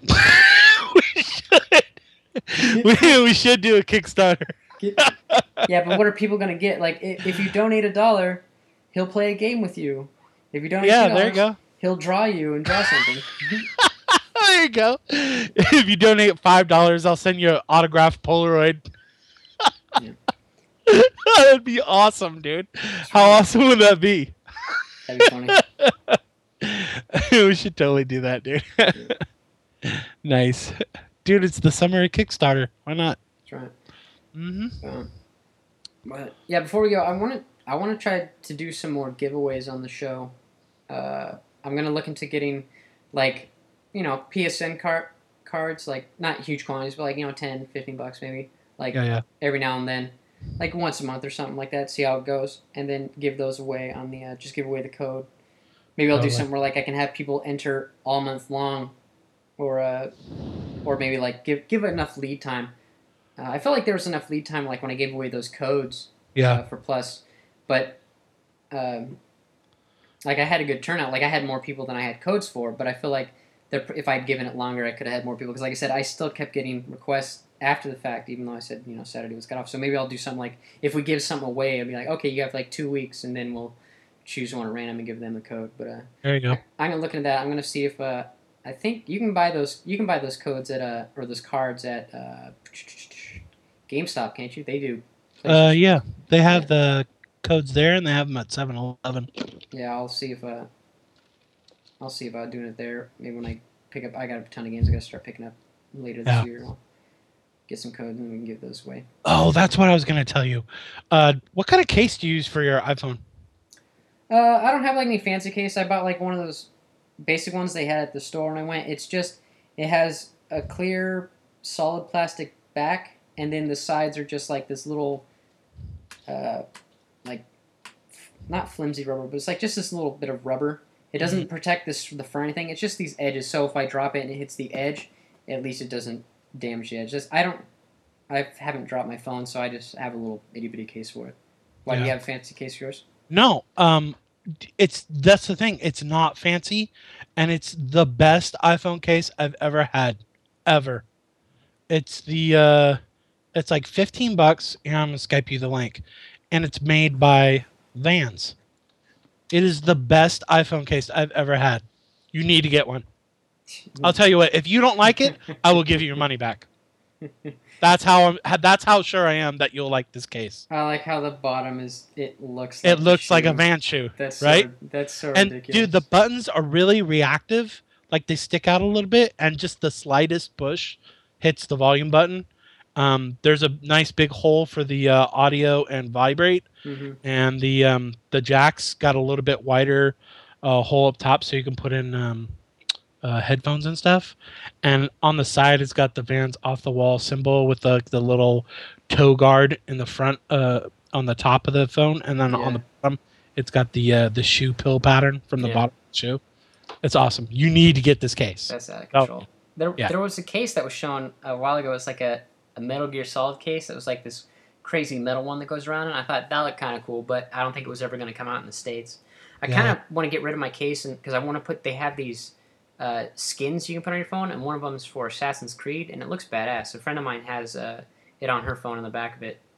Speaker 8: we should. We, we should do a Kickstarter.
Speaker 7: Get, yeah, but what are people gonna get? Like, if, if you donate a dollar, he'll play a game with you. If you donate,
Speaker 8: Yeah,
Speaker 7: two
Speaker 8: there you
Speaker 7: dollars,
Speaker 8: go.
Speaker 7: He'll draw you and draw something.
Speaker 8: There you go. If you donate five dollars, I'll send you an autographed Polaroid.
Speaker 7: Yeah.
Speaker 8: That'd be awesome, dude. How awesome would that be?
Speaker 7: That'd be funny.
Speaker 8: We should totally do that, dude. Nice, dude. It's the summer of Kickstarter. Why not?
Speaker 7: That's right.
Speaker 8: Mm-hmm.
Speaker 7: Um, but yeah, before we go, I want to I want to try to do some more giveaways on the show. Uh, I I'm gonna look into getting like, you know, P S N card cards, like not huge quantities, but like, you know, ten, fifteen bucks maybe, like
Speaker 8: Yeah, yeah.
Speaker 7: every now and then, like once a month or something like that. See how it goes, and then give those away on the uh, just give away the code. Maybe I'll do
Speaker 8: Totally.
Speaker 7: something where like I can have people enter all month long, or uh, or maybe like give give enough lead time. Uh, I felt like there was enough lead time, like when I gave away those codes
Speaker 8: Yeah.
Speaker 7: uh, for Plus, but um, like I had a good turnout. Like I had more people than I had codes for, but I feel like there, if I'd given it longer, I could have had more people. Because like I said, I still kept getting requests after the fact, even though I said, you know, Saturday was cut off. So maybe I'll do something like, if we give something away, I'll be like, okay, you have like two weeks, and then we'll choose one at random and give them the code. But uh,
Speaker 8: There you go.
Speaker 7: I'm gonna look into that. I'm gonna see if uh, I think you can buy those. You can buy those codes at uh, or those cards at uh, GameStop, can't you? They do.
Speaker 8: Uh, yeah, they have the codes there, and they have them at seven eleven.
Speaker 7: Yeah, I'll see if uh, I'll see about doing it there. Maybe when I pick up, I got a ton of games I gotta start picking up later this
Speaker 8: Yeah.
Speaker 7: year. I'll get some codes and we can give those away.
Speaker 8: Oh, that's what I was gonna tell you. Uh, what kind of case do you use for your iPhone?
Speaker 7: Uh, I don't have like any fancy case. I bought like one of those basic ones they had at the store when I went. It's just it has a clear solid plastic back, and then the sides are just like this little, uh, like f- not flimsy rubber, but it's like just this little bit of rubber. It doesn't
Speaker 8: Mm-hmm.
Speaker 7: protect this the front or anything. It's just these edges. So if I drop it and it hits the edge, at least it doesn't damage the edge. Just, I don't. I haven't dropped my phone, so I just have a little itty bitty case for it. Why do you
Speaker 8: Yeah.
Speaker 7: have a fancy case for yours?
Speaker 8: No, um, it's that's the thing. It's not fancy, and it's the best iPhone case I've ever had, ever. It's the uh, it's like fifteen bucks, and I'm gonna Skype you the link, and it's made by Vans. It is the best iPhone case I've ever had. You need to get one. I'll tell you what. If you don't like it, I will give you your money back. That's how I'm. That's how sure I am that you'll like this case.
Speaker 7: I like how the bottom is. It looks. Like
Speaker 8: It looks like a
Speaker 7: shoe.
Speaker 8: Van shoe,
Speaker 7: That's
Speaker 8: right?
Speaker 7: So, that's so
Speaker 8: And
Speaker 7: ridiculous.
Speaker 8: dude, the buttons are really reactive. Like they stick out a little bit, and just the slightest push hits the volume button. Um, there's a nice big hole for the uh, audio and vibrate,
Speaker 7: Mhm.
Speaker 8: and the um, the jack's got a little bit wider uh, hole up top, so you can put in um, uh, headphones and stuff. And on the side, it's got the Vans off the wall symbol with the the little toe guard in the front uh, on the top of the phone, and then on
Speaker 7: Yeah.
Speaker 8: the bottom, it's got the uh, the shoe pill pattern from the
Speaker 7: Yeah.
Speaker 8: bottom of the shoe. It's awesome. You need to get this case.
Speaker 7: That's out of
Speaker 8: Oh,
Speaker 7: control. There,
Speaker 8: yeah.
Speaker 7: there was a case that was shown a while ago. It's like a, a Metal Gear Solid case. It was like this crazy metal one that goes around, and I thought that looked kind of cool, but I don't think it was ever going to come out in the States. I
Speaker 8: Yeah.
Speaker 7: kind of want to get rid of my case because I want to put. They have these uh, skins you can put on your phone, and one of them is for Assassin's Creed, and it looks badass. A friend of mine has uh, it on her phone in the back of it.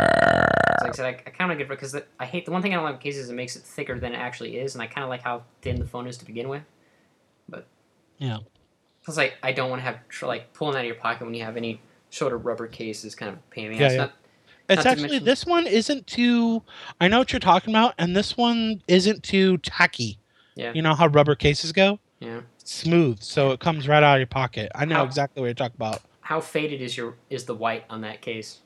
Speaker 7: So like I said, I, I kind of get rid because I hate the one thing I don't like with cases is it makes it thicker than it actually is, and I kind of like how thin the phone is to begin with. But
Speaker 8: Yeah.
Speaker 7: plus, like I don't want to have tr- like pulling out of your pocket when you have any sort of rubber case is kind of a pain in the
Speaker 8: Yeah,
Speaker 7: ass.
Speaker 8: yeah.
Speaker 7: Not-
Speaker 8: It's
Speaker 7: Not to
Speaker 8: actually
Speaker 7: mention-
Speaker 8: this one isn't too. I know what you're talking about, and this one isn't too tacky.
Speaker 7: Yeah.
Speaker 8: You know how rubber cases go?
Speaker 7: Yeah.
Speaker 8: It's smooth, so it comes right out of your pocket. I know
Speaker 7: How-
Speaker 8: exactly what you're talking about.
Speaker 7: How faded is your is the white on that case?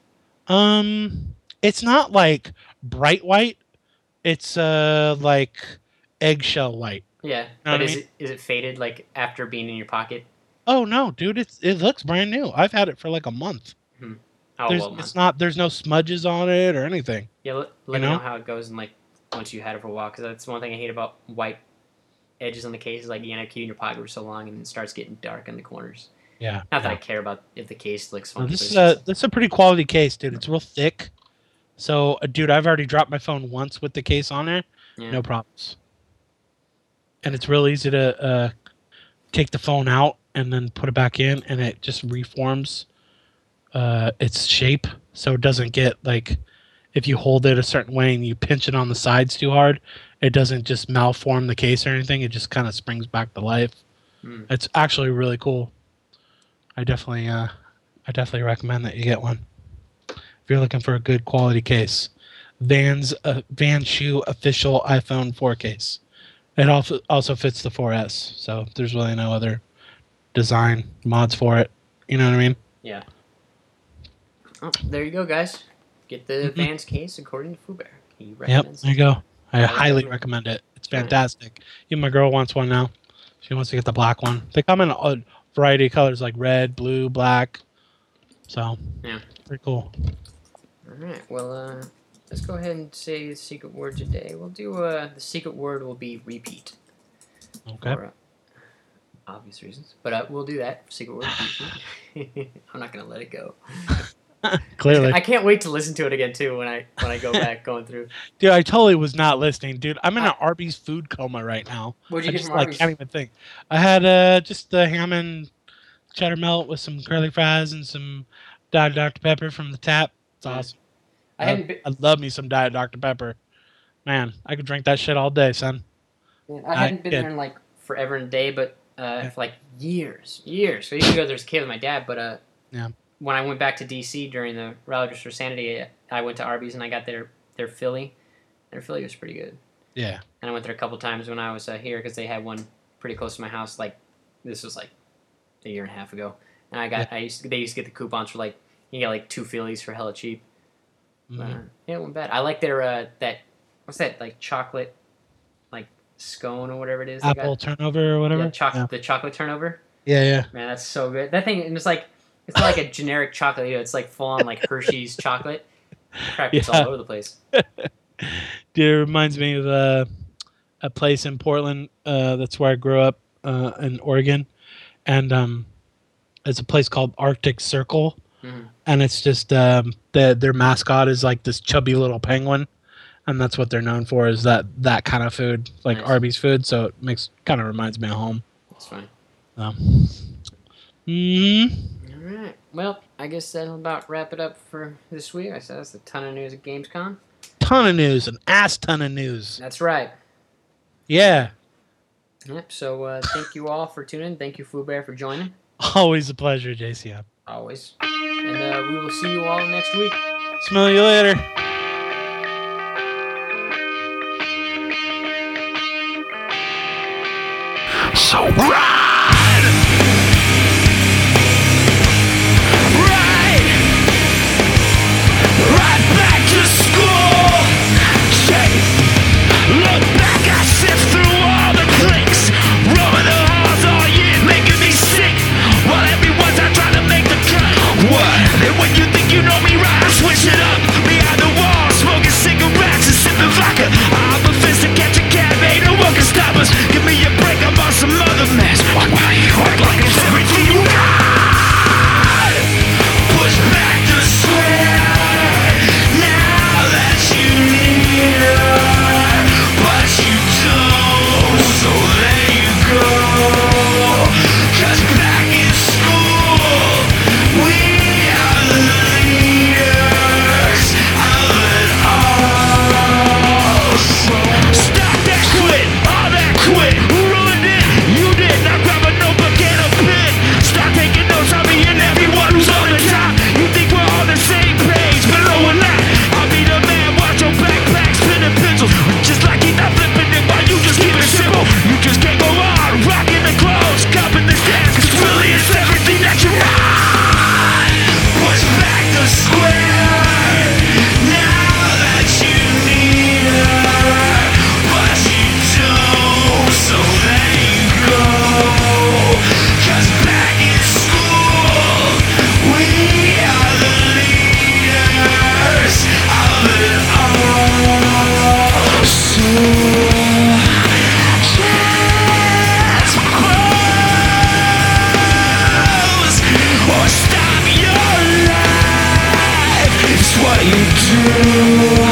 Speaker 8: Um, it's not like bright white. It's uh like eggshell white.
Speaker 7: Yeah,
Speaker 8: Know
Speaker 7: but
Speaker 8: what I
Speaker 7: is
Speaker 8: mean?
Speaker 7: it is it faded like after being in your pocket?
Speaker 8: Oh no, dude! It's it looks brand new. I've had it for like a month.
Speaker 7: Oh
Speaker 8: there's,
Speaker 7: well,
Speaker 8: it's not. There's no smudges on it or anything.
Speaker 7: yeah. Let, let
Speaker 8: you
Speaker 7: me know
Speaker 8: know?
Speaker 7: how it goes and like once you had it for a while, because that's one thing I hate about white edges on the case is like you end up keeping your pocket for so long and it starts getting dark in the corners.
Speaker 8: Yeah.
Speaker 7: Not that
Speaker 8: yeah.
Speaker 7: I care about if the case looks
Speaker 8: No,
Speaker 7: funny.
Speaker 8: this
Speaker 7: but
Speaker 8: is
Speaker 7: it's
Speaker 8: a
Speaker 7: just-
Speaker 8: this is a pretty quality case, dude. It's real thick. So, uh, dude, I've already dropped my phone once with the case on there.
Speaker 7: yeah.
Speaker 8: No problems. And it's real easy to uh, take the phone out and then put it back in, and it just reforms uh, its shape, so it doesn't get like if you hold it a certain way and you pinch it on the sides too hard, it doesn't just malform the case or anything. It just kind of springs back to life.
Speaker 7: Mm.
Speaker 8: It's actually really cool. I definitely, uh, I definitely recommend that you get one if you're looking for a good quality case. Vans, uh, Van Shoe official iPhone four case. It also also fits the four S, so there's really no other design mods for it. You know what I mean?
Speaker 7: Yeah. Oh, there you go, guys. Get the
Speaker 8: Mhm.
Speaker 7: Vans case according to Fuber. He
Speaker 8: Yep.
Speaker 7: recommends
Speaker 8: There you
Speaker 7: it.
Speaker 8: go. I
Speaker 7: Yeah,
Speaker 8: highly
Speaker 7: definitely.
Speaker 8: recommend it. It's fantastic. Even my girl wants one now. She wants to get the black one. They come in a variety of colors like red, blue, black. So,
Speaker 7: yeah,
Speaker 8: pretty cool.
Speaker 7: All right. Well, uh, let's go ahead and say the secret word today. We'll do uh, the secret word will be repeat.
Speaker 8: Okay.
Speaker 7: For, uh, obvious reasons, but uh, we'll do that. Secret word. Repeat. I'm not gonna let it go.
Speaker 8: Clearly.
Speaker 7: I can't wait to listen to it again too when I when I go back going through.
Speaker 8: Dude, I totally was not listening, dude. I'm in
Speaker 7: I,
Speaker 8: an Arby's food coma right now.
Speaker 7: What'd you
Speaker 8: I
Speaker 7: get
Speaker 8: just
Speaker 7: from
Speaker 8: like
Speaker 7: Arby's?
Speaker 8: can't even think. I had uh just the ham and cheddar melt with some curly fries and some Diet Doctor Pepper from the tap. It's awesome.
Speaker 7: I hadn't. Been,
Speaker 8: I love me some Diet Doctor Pepper. Man, I could drink that shit all day, son.
Speaker 7: Man, I hadn't I, been yeah. there in like forever and a day, but uh, yeah. for like years, years. So I used to go there as a kid with my dad, but uh,
Speaker 8: yeah. When
Speaker 7: I went back to D C during the Rallies for Sanity, I went to Arby's and I got their their Philly. Their Philly was pretty good.
Speaker 8: Yeah.
Speaker 7: And I went there a couple times when I was uh, here because they had one pretty close to my house. Like this was like a year and a half ago, and I got yeah. I used to, they used to get the coupons for like you get like two Phillies for hella cheap. Mm-hmm. Uh, yeah, it wasn't bad. I like their uh, that what's that like chocolate like scone or whatever it is.
Speaker 8: Apple turnover or whatever.
Speaker 7: Yeah, choc-
Speaker 8: yeah.
Speaker 7: The chocolate turnover.
Speaker 8: Yeah, yeah.
Speaker 7: Man, that's so good. That thing, and it's like it's not like a generic chocolate. You know, it's like full on like Hershey's chocolate. Crap, it's yeah. all over the place.
Speaker 8: Dude, it reminds me of uh, a place in Portland. Uh, that's where I grew up uh, in Oregon, and um, it's a place called Arctic Circle. Mm-hmm. And it's just um, the, their mascot is like this chubby little penguin, and that's what they're known for is that that kind of food, like nice. Arby's food. So it makes kind of reminds me of home.
Speaker 7: That's fine.
Speaker 8: Um, mm-hmm.
Speaker 7: All right. Well, I guess that'll about wrap it up for this week. I said that's a ton of news at Gamescom.
Speaker 8: Ton of news, an ass ton of news.
Speaker 7: That's right.
Speaker 8: Yeah.
Speaker 7: Yep. So uh, thank you all for tuning in. Thank you, Foo Bear, for joining.
Speaker 8: Always a pleasure, J C M.
Speaker 7: Always. And uh, we will see you all next week.
Speaker 8: Smell you later.
Speaker 6: So ride! Ride! Right back to school! Chase! Look back, I sift through all the clicks. Rolling the halls all year, making me sick. While everyone's out trying to make the cut. What? And when you think you know me right, I switch it up. Behind the wall, smoking cigarettes and sipping vodka. I'm a fist to catch a cab, ain't no one can stop us. Give me a break, I'm on some other mess. Why you act like it's everything you got? Push back the sweat. Now that you need her, but you don't, so there you go. Cause back in school, we are the leaders of it all. Stop that quit, all that quit. Who ruined it? You did. Now grab a notebook and a pen. Start taking notes on me and everyone who's on the top. You think we're on the same page, but no we're not. I'll be the man, watch your backpacks, pen and pencils. Just like he's not flipping it while you just keep it simple. You just can't go on, rocking the clothes, cupping the dance, cause really it's everything that you want. Push back the square. Now that you need her, but you don't, so there you go. Cause back in school, we are the leaders of it all. So just pause or stop your life. It's what you do.